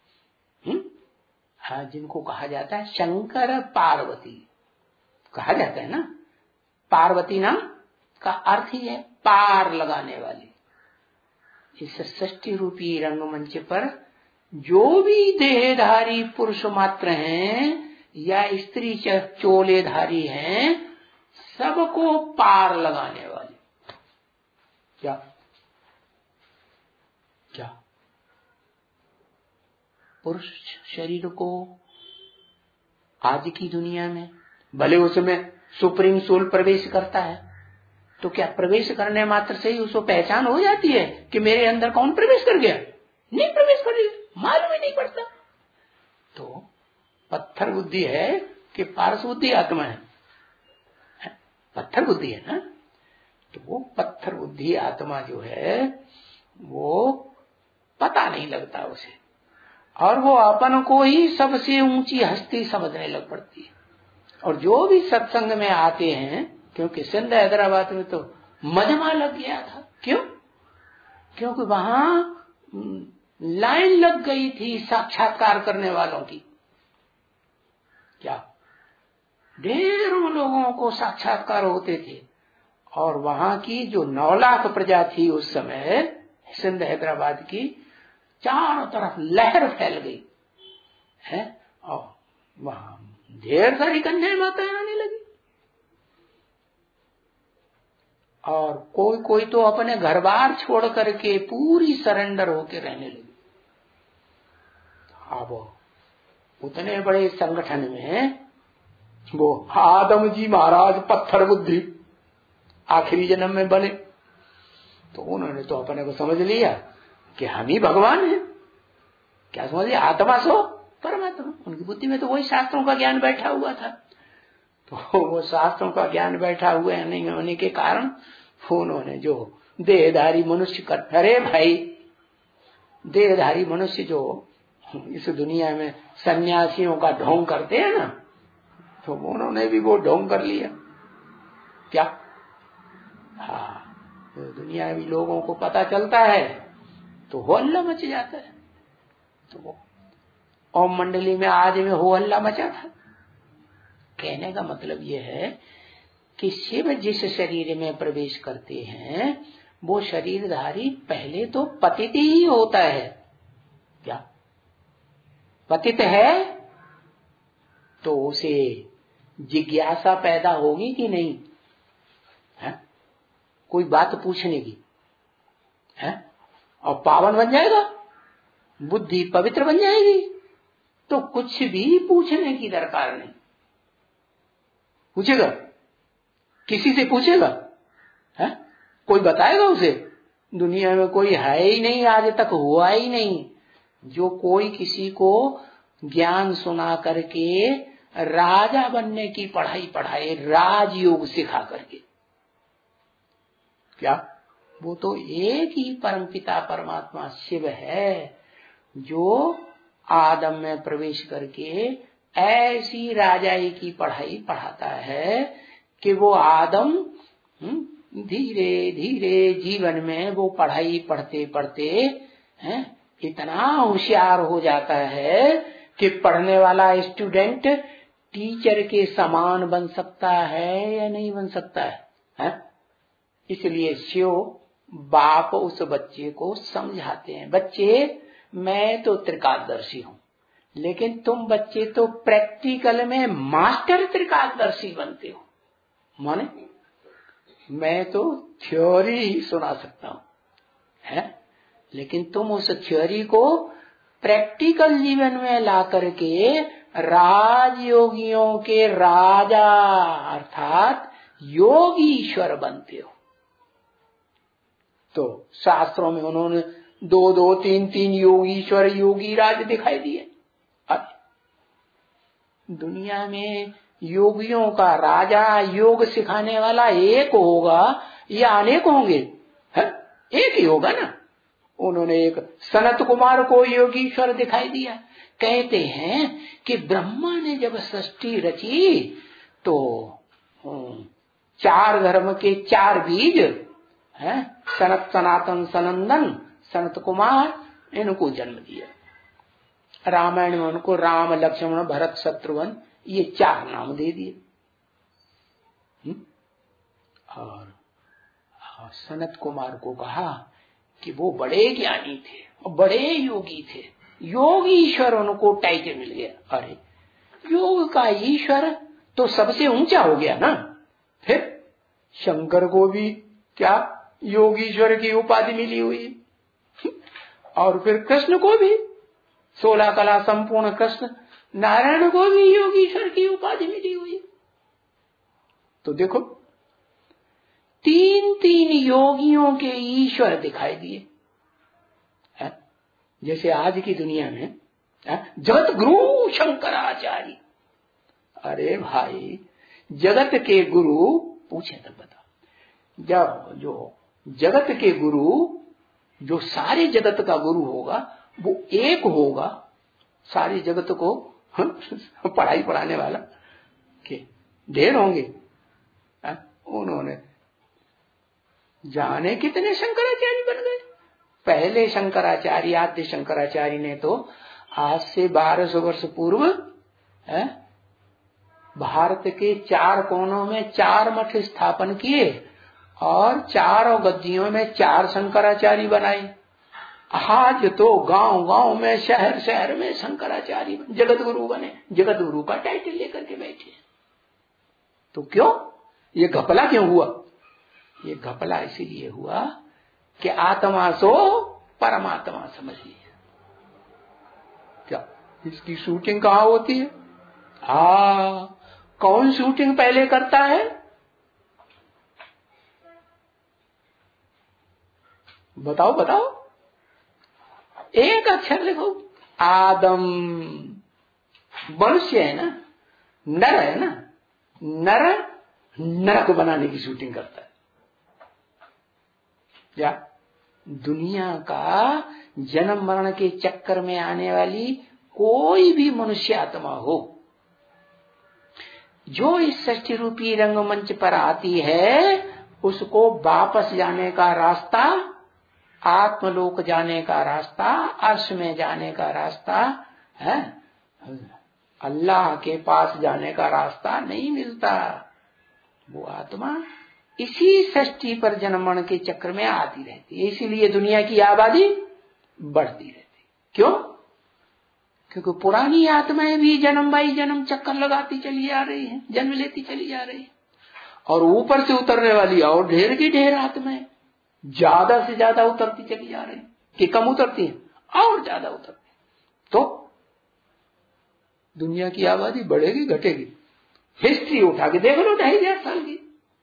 Speaker 1: हाँ, जिनको कहा जाता है शंकर पार्वती कहा जाता है ना। पार्वती नाम का अर्थ ही है पार लगाने वाली। इस सृष्टि रूपी रंगमंच पर जो भी देहधारी पुरुष मात्र हैं या स्त्री चोलेधारी हैं, सबको पार लगाने वाली। क्या क्या पुरुष शरीर को आज की दुनिया में भले उसमें सुप्रीम सोल प्रवेश करता है, तो क्या प्रवेश करने मात्र से ही उसको पहचान हो जाती है कि मेरे अंदर कौन प्रवेश कर गया? नहीं प्रवेश कर गया, मालूम ही नहीं पड़ता। तो पत्थर बुद्धि है कि पारस बुद्धि आत्मा है? पत्थर बुद्धि है ना। तो वो पत्थर बुद्धि आत्मा जो है वो पता नहीं लगता उसे, और वो अपन को ही सबसे ऊंची हस्ती समझने लग पड़ती है। और जो भी सत्संग में आते हैं, क्योंकि सिंध हैदराबाद में तो मजमा लग गया था। क्यों? क्योंकि वहां लाइन लग गई थी साक्षात्कार करने वालों की। क्या ढेरों लोगों को साक्षात्कार होते थे। और वहां की जो नौ लाख प्रजा थी उस समय सिंध हैदराबाद की, चारों तरफ लहर फैल गई है। और वहां ढेर सारी कन्याएं माताएं आने लगी। और कोई कोई तो अपने घर बार छोड़ करके पूरी सरेंडर होके रहने लगी। अब उतने बड़े संगठन में वो आदम जी महाराज पत्थर बुद्धि आखिरी जन्म में बने, तो उन्होंने तो अपने को समझ लिया कि हम ही भगवान हैं। क्या समझ लिया? आत्मा सो परमात्मा। उनकी बुद्धि में तो वही शास्त्रों का ज्ञान बैठा हुआ था। तो वो शास्त्रों का ज्ञान बैठा हुआ नहीं होने के कारण उन्होंने जो देहधारी मनुष्य कर, अरे भाई देहधारी मनुष्य जो इस दुनिया में सन्यासियों का ढोंग करते हैं ना, तो उन्होंने भी वो ढोंग कर लिया। क्या? हाँ, तो दुनियावी लोगों को पता चलता है तो हो हल्ला मच जाता है। तो वो ओम मंडली में आज में हो हल्ला मचा था। कहने का मतलब ये है कि शिव जिस शरीर में प्रवेश करते हैं वो शरीरधारी पहले तो पतित ही होता है। क्या पतित है तो उसे जिज्ञासा पैदा होगी कि नहीं है? कोई बात पूछने की है? और पावन बन जाएगा, बुद्धि पवित्र बन जाएगी, तो कुछ भी पूछने की दरकार नहीं। पूछेगा, किसी से पूछेगा है? कोई बताएगा उसे? दुनिया में कोई है ही नहीं, आज तक हुआ ही नहीं जो कोई किसी को ज्ञान सुना करके राजा बनने की पढ़ाई पढ़ाए, राजयोग सिखा करके। क्या वो तो एक ही परमपिता परमात्मा शिव है जो आदम में प्रवेश करके ऐसी राजाई की पढ़ाई पढ़ाता है कि वो आदम धीरे धीरे जीवन में वो पढ़ाई पढ़ते पढ़ते हैं इतना होशियार हो जाता है कि पढ़ने वाला स्टूडेंट टीचर के समान बन सकता है या नहीं बन सकता है, है? इसलिए शिव बाप उस बच्चे को समझाते हैं, बच्चे मैं तो त्रिकालदर्शी हूं, लेकिन तुम बच्चे तो प्रैक्टिकल में मास्टर त्रिकालदर्शी बनते हो। माने मैं तो थ्योरी ही सुना सकता हूं, है? लेकिन तुम उस थ्योरी को प्रैक्टिकल जीवन में ला करके राजयोगियों के राजा अर्थात योगीश्वर बनते हो। तो शास्त्रों में उन्होंने दो दो तीन तीन योगीश्वर योगी राज दिखाई दिए। दुनिया में योगियों का राजा योग सिखाने वाला एक होगा या अनेक होंगे? है? एक ही होगा ना। उन्होंने एक सनत कुमार को योगीश्वर दिखाई दिया। कहते हैं कि ब्रह्मा ने जब सृष्टि रची तो चार धर्म के चार बीज है, सनत सनातन सनंदन सनत कुमार, इनको जन्म दिया। रामायण में उनको राम लक्ष्मण भरत शत्रुघ्न ये चार नाम दे दिए। और सनत कुमार को कहा कि वो बड़े ज्ञानी थे और बड़े योगी थे, योगीश्वर उनको टाइटल मिल गया। अरे योग का ईश्वर तो सबसे ऊंचा हो गया ना। फिर शंकर को भी क्या योगीश्वर की उपाधि मिली हुई, और फिर कृष्ण को भी सोलह कला संपूर्ण कृष्ण नारायण को भी योगीश्वर की उपाधि मिली हुई। तो देखो तीन तीन योगियों के ईश्वर दिखाई दिए। जैसे आज की दुनिया में जगत गुरु शंकराचार्य। अरे भाई जगत के गुरु पूछे तब बता, जब जो जगत के गुरु जो सारे जगत का गुरु होगा वो एक होगा, सारी जगत को पढ़ाई पढ़ाने वाला के ढेर होंगे। आ? उन्होंने जाने कितने शंकराचार्य बन गए। पहले शंकराचार्य आद्य शंकराचार्य ने तो आज से बारह सौ वर्ष पूर्व है भारत के चार कोनों में चार मठ स्थापन किए और चारों गद्दियों में चार शंकराचार्य बनाए। आज तो गांव गांव में शहर शहर में शंकराचार्य जगत गुरु बने, जगत गुरु का टाइटल लेकर के बैठे। तो क्यों ये घपला क्यों हुआ? ये घपला इसीलिए हुआ कि आत्मा सो परमात्मा समझिए। क्या इसकी शूटिंग कहाँ होती है? हाँ, कौन शूटिंग पहले करता है? बताओ बताओ, एक अक्षर लिखो। आदम मनुष्य है ना, नर है ना, नर नरक बनाने की शूटिंग करता है। क्या दुनिया का जन्म मरण के चक्कर में आने वाली कोई भी मनुष्य आत्मा हो जो इस सृष्टि रूपी रंगमंच पर आती है, उसको वापस जाने का रास्ता, आत्मलोक जाने का रास्ता, अर्श में जाने का रास्ता है, अल्लाह के पास जाने का रास्ता नहीं मिलता। वो आत्मा इसी सृष्टि पर जन्म मरण के चक्र में आती रहती है। इसीलिए दुनिया की आबादी बढ़ती रहती। क्यों? क्योंकि पुरानी आत्माएं भी जन्म बाई जन्म चक्कर लगाती चली जा रही हैं, जन्म लेती चली जा रही है, और ऊपर से उतरने वाली और ढेर की ढेर आत्माएं ज्यादा से ज्यादा उतरती चली जा रही कि कम उतरती हैं और ज्यादा उतरती। तो दुनिया की आबादी बढ़ेगी घटेगी? हिस्ट्री उठा के देख लो ढाई हजार साल की,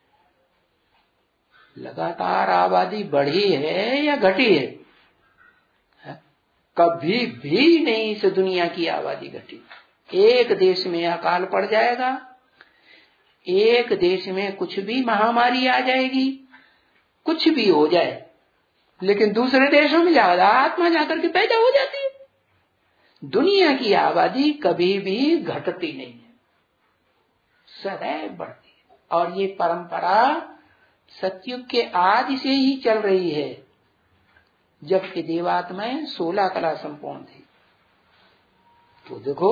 Speaker 1: लगातार आबादी बढ़ी है या घटी है? है? कभी भी नहीं इस दुनिया की आबादी घटी। एक देश में अकाल पड़ जाएगा, एक देश में कुछ भी महामारी आ जाएगी, कुछ भी हो जाए, लेकिन दूसरे देशों में ज्यादा आत्मा जाकर के पैदा हो जाती है। दुनिया की आबादी कभी भी घटती नहीं है, सदैव बढ़ती है। और ये परंपरा सतयुग के आदि से ही चल रही है, जबकि देवात्माएं सोलह कला संपूर्ण थी। तो देखो,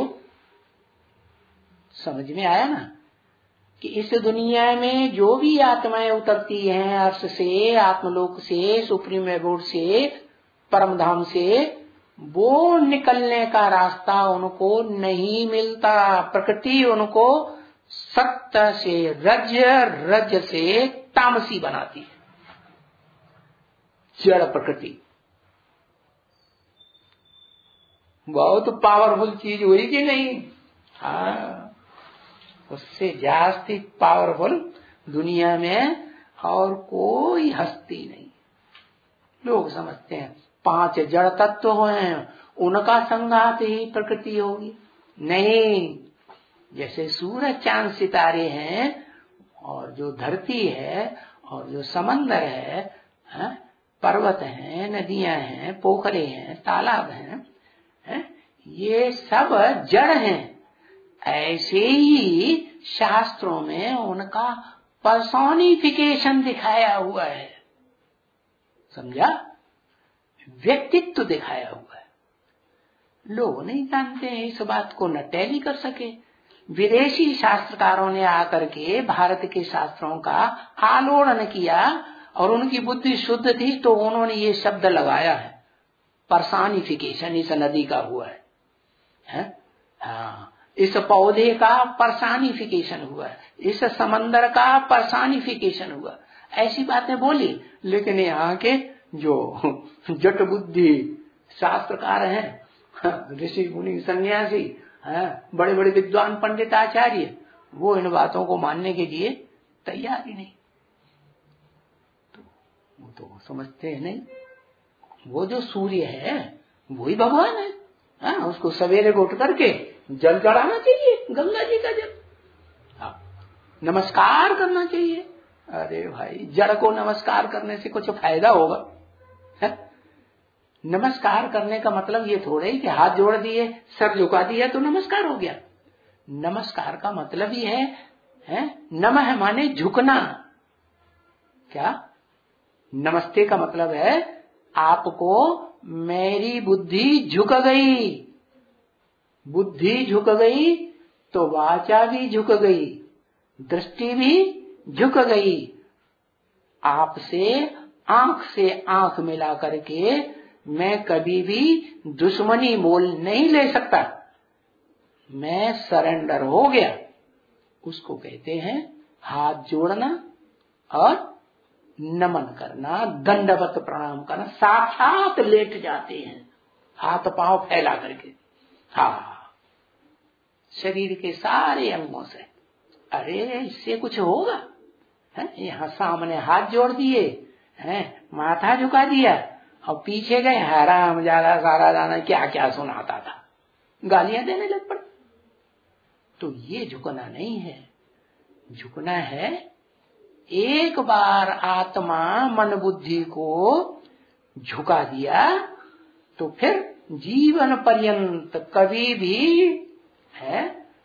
Speaker 1: समझ में आया ना कि इस दुनिया में जो भी आत्माएं उतरती हैं अर्श से, आत्मलोक से, सुप्रीम एबोर्ड से, परम धाम से, वो निकलने का रास्ता उनको नहीं मिलता। प्रकृति उनको सत्य से रज, रज से तामसी बनाती है, जड़ प्रकृति। बहुत पावरफुल चीज हुई कि नहीं? हाँ, उससे जास्ती पावरफुल दुनिया में और कोई हस्ती नहीं। लोग समझते हैं पांच जड़ तत्व हैं, उनका संघात ही प्रकृति होगी। नहीं, जैसे सूरज चांद सितारे हैं और जो धरती है और जो समंदर है, है पर्वत हैं, नदियां हैं, पोखरे हैं, तालाब हैं, है? ये सब जड़ हैं। ऐसे ही शास्त्रों में उनका पर्सोनिफिकेशन दिखाया हुआ है, समझा? व्यक्तित्व दिखाया हुआ है। लोग नहीं जानते हैं, इस बात को न टैली कर सके। विदेशी शास्त्रकारों ने आकर के भारत के शास्त्रों का आलोड़न किया और उनकी बुद्धि शुद्ध थी तो उन्होंने ये शब्द लगाया है, पर्सोनिफिकेशन इस नदी का हुआ है, है? हाँ, इस पौधे का पर्सोनिफिकेशन हुआ है, इस समंदर का पर्सोनिफिकेशन हुआ, ऐसी बातें बोली। लेकिन यहाँ के जो जट बुद्धि शास्त्रकार हैं, ऋषि मुनि सन्यासी हैं, बड़े बड़े विद्वान पंडित आचार्य, वो इन बातों को मानने के लिए तैयार ही नहीं। तो वो तो समझते हैं नहीं, वो जो सूर्य है वही भगवान है। हाँ, उसको सवेरे को उठ करके जल चढ़ाना चाहिए, गंगा जी का जल। हाँ, नमस्कार करना चाहिए। अरे भाई, जड़ को नमस्कार करने से कुछ फायदा होगा? है? नमस्कार करने का मतलब ये थोड़े ही कि हाथ जोड़ दिए, सर झुका दिया तो नमस्कार हो गया। नमस्कार का मतलब ही है, है? नमः माने झुकना। क्या? नमस्ते का मतलब है आपको मेरी बुद्धि झुक गई, बुद्धि झुक गई तो वाचा भी झुक गई, दृष्टि भी झुक गई। आपसे आंख से आंख मिला करके मैं कभी भी दुश्मनी मोल नहीं ले सकता, मैं सरेंडर हो गया। उसको कहते हैं हाथ जोड़ना और नमन करना, दंडवत प्रणाम करना। साक्षात लेट जाते हैं हाथ पांव फैला करके, हाँ, शरीर के सारे अंगों से। अरे इससे कुछ होगा? यहाँ सामने हाथ जोड़ दिए हैं, माथा झुका दिया और पीछे गए, हराम ज्यादा सारा जाना क्या क्या सुनाता था, गालियां देने लग पड़े। तो ये झुकना नहीं है, झुकना है एक बार आत्मा मन बुद्धि को झुका दिया तो फिर जीवन पर्यंत कभी भी है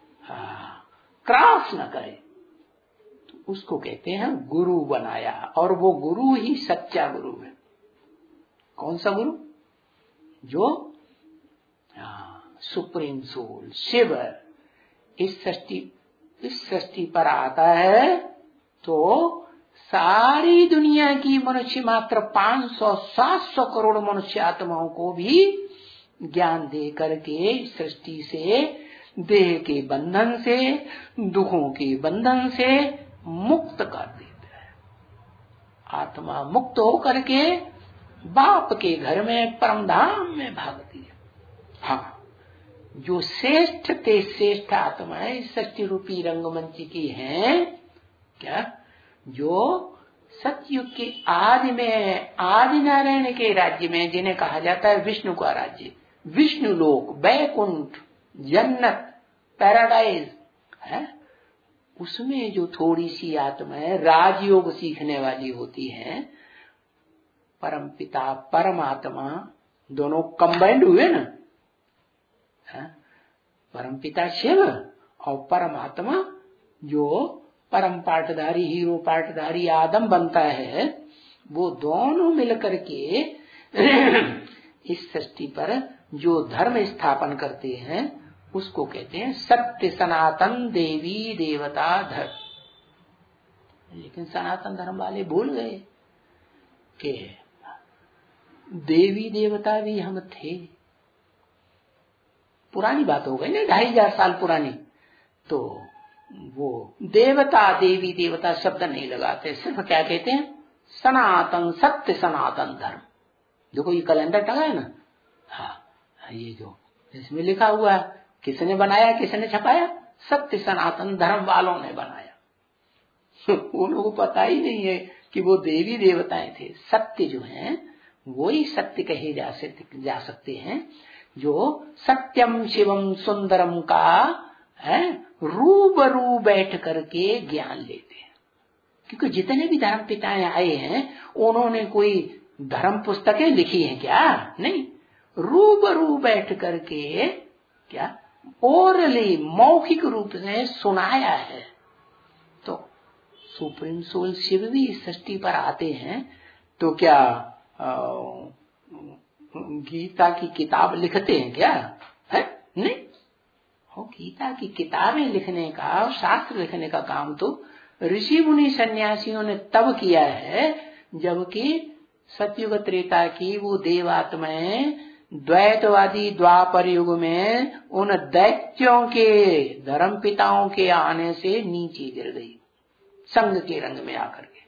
Speaker 1: क्रॉस न करे। तो उसको कहते हैं गुरु बनाया, और वो गुरु ही सच्चा गुरु है। कौन सा गुरु? जो सुप्रीम सोल शिव इस सृष्टि इस सृष्टि पर आता है तो सारी दुनिया की मनुष्य मात्र पांच सौ सात सौ करोड़ मनुष्य आत्माओं को भी ज्ञान दे करके सृष्टि से, देह के बंधन से, दुखों के बंधन से मुक्त कर देता है। आत्मा मुक्त हो करके बाप के घर में परमधाम में भागती है। हाँ, जो श्रेष्ठ ते श्रेष्ठ आत्माएं सृष्टि रूपी रंगमंच की हैं, क्या जो सतयुग के आदि में, आदि नारायण के राज्य में, जिन्हें कहा जाता है विष्णु का राज्य, विष्णु लोक, बैकुंठ, जन्नत, पैराडाइज है, उसमें जो थोड़ी सी आत्माएं राजयोग सीखने वाली होती हैं, परम पिता परमात्मा दोनों कंबाइंड हुए ना, परम पिता शिव और परमात्मा जो परम पाठधारी, हीरो पाठधारी आदम बनता है, वो दोनों मिलकर के इस सृष्टि पर जो धर्म स्थापन करते हैं उसको कहते हैं सत्य सनातन देवी देवता धर्म। लेकिन सनातन धर्म वाले भूल गए कि देवी देवता भी हम थे। पुरानी बात हो गई ना, ढाई हजार साल पुरानी। तो वो देवता देवी देवता शब्द नहीं लगाते, सिर्फ क्या कहते हैं, सनातन सत्य सनातन धर्म। देखो ये कैलेंडर टंगा है ना, हाँ ये जो इसमें लिखा हुआ है, किसने बनाया, किसने छपाया, सत्य सनातन धर्म वालों ने बनाया। उनको को पता ही नहीं है कि वो देवी देवताएं थे। सत्य जो है वही सत्य कहे जा सकते जा सकते हैं जो सत्यम शिवम सुंदरम का है रूबरू बैठ करके ज्ञान लेते हैं। क्योंकि जितने भी धर्म पिताएं आए हैं उन्होंने कोई धर्म पुस्तकें लिखी हैं क्या? नहीं, रूबरू बैठ करके क्या ओरली मौखिक रूप से सुनाया है। तो सुप्रीम सोल शिव भी इस सृष्टि पर आते हैं तो क्या आ, गीता की किताब लिखते हैं क्या? है नहीं, हो गीता की किताबें लिखने का, शास्त्र लिखने का काम तो ऋषि मुनि सन्यासियों ने तब किया है जबकि सतयुग त्रेता की वो देवात्माएं द्वैतवादी द्वापर युग में उन दैत्यों के धर्म पिताओं के आने से नीचे गिर गई संग के रंग में आकर के।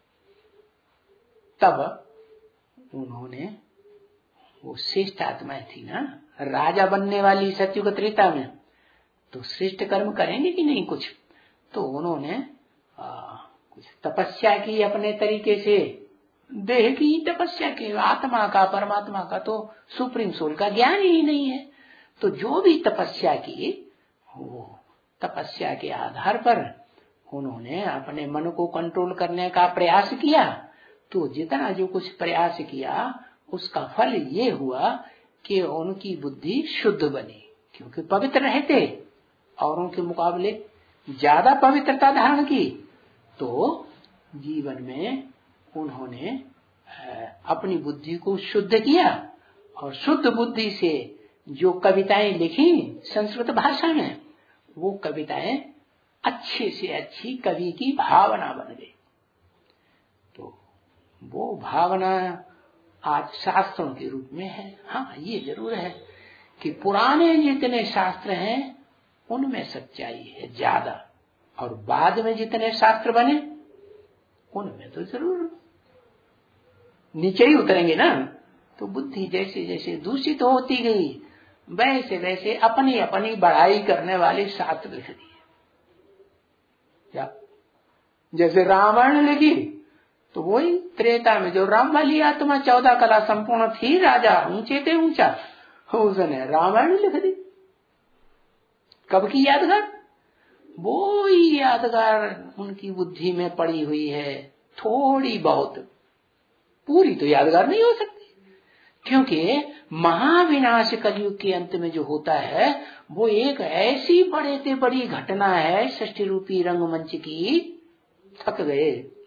Speaker 1: तब उन्होंने, वो श्रेष्ठ आत्माएं थी ना राजा बनने वाली सतयुग त्रेता में, तो श्रेष्ठ कर्म करेंगे कि नहीं कुछ, तो उन्होंने आ, कुछ तपस्या की अपने तरीके से, देह की तपस्या की, आत्मा का परमात्मा का तो सुप्रीम सोल का ज्ञान ही नहीं है। तो जो भी तपस्या की वो तपस्या के आधार पर उन्होंने अपने मन को कंट्रोल करने का प्रयास किया। तो जितना जो कुछ प्रयास किया उसका फल ये हुआ कि उनकी बुद्धि शुद्ध बनी, क्योंकि पवित्र रहते औरों के मुकाबले ज्यादा पवित्रता धारण की। तो जीवन में उन्होंने अपनी बुद्धि को शुद्ध किया और शुद्ध बुद्धि से जो कविताएं लिखी संस्कृत भाषा में, वो कविताएं अच्छे से अच्छी कवि की भावना बन गई। तो वो भावना आज शास्त्रों के रूप में है। हाँ, ये जरूर है कि पुराने जितने शास्त्र हैं उनमें सच्चाई है ज्यादा, और बाद में जितने शास्त्र बने उनमें तो जरूर नीचे ही उतरेंगे ना। तो बुद्धि जैसे जैसे दूषित तो होती गई वैसे वैसे अपनी अपनी बढ़ाई करने वाले शास्त्र लिख दिए। क्या जैसे रामायण लिखी तो वही त्रेता में जो राम वाली आत्मा चौदह कला संपूर्ण थी, राजा ऊंचे थे ऊंचा, उसने रामायण लिख दी। कब की यादगार? वो ही यादगार उनकी बुद्धि में पड़ी हुई है, थोड़ी बहुत, पूरी तो यादगार नहीं हो सकती, क्योंकि महाविनाश कलयुग के अंत में जो होता है वो एक ऐसी बड़े से बड़ी घटना है सृष्टि रूपी रंगमंच की, थक गए,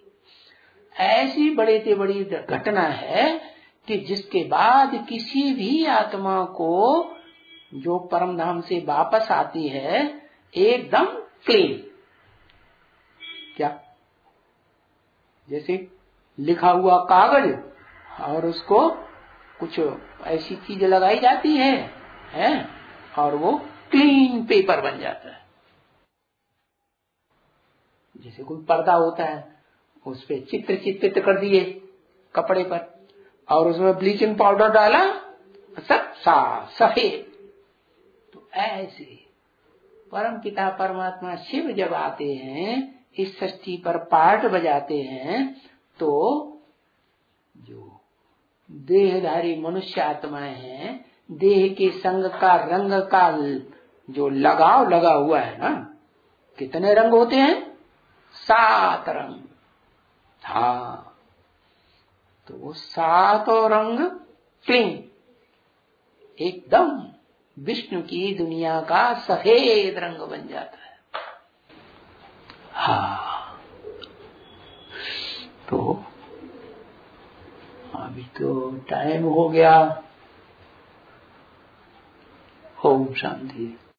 Speaker 1: ऐसी बड़े से बड़ी घटना है कि जिसके बाद किसी भी आत्मा को जो परम धाम से वापस आती है एकदम क्लीन। क्या जैसे लिखा हुआ कागज और उसको कुछ ऐसी चीज लगाई जाती है, है और वो क्लीन पेपर बन जाता है। जैसे कोई पर्दा होता है, उस पे चित्र चित्रित कर दिए कपड़े पर और उसमें ब्लीचिंग पाउडर डाला, सब साफ सफेद। तो ऐसे परम पिता परमात्मा शिव जब आते हैं, इस सृष्टि पर पार्ट बजाते हैं, तो जो देहधारी मनुष्य आत्माएं हैं, देह के संग का रंग का जो लगाव लगा हुआ है ना, कितने रंग होते हैं? सात रंग। हाँ, तो वो सातों रंग क्लीन, एकदम विष्णु की दुनिया का सफेद रंग बन जाता है। हाँ, तो अभी तो टाइम हो गया। ओम शांति।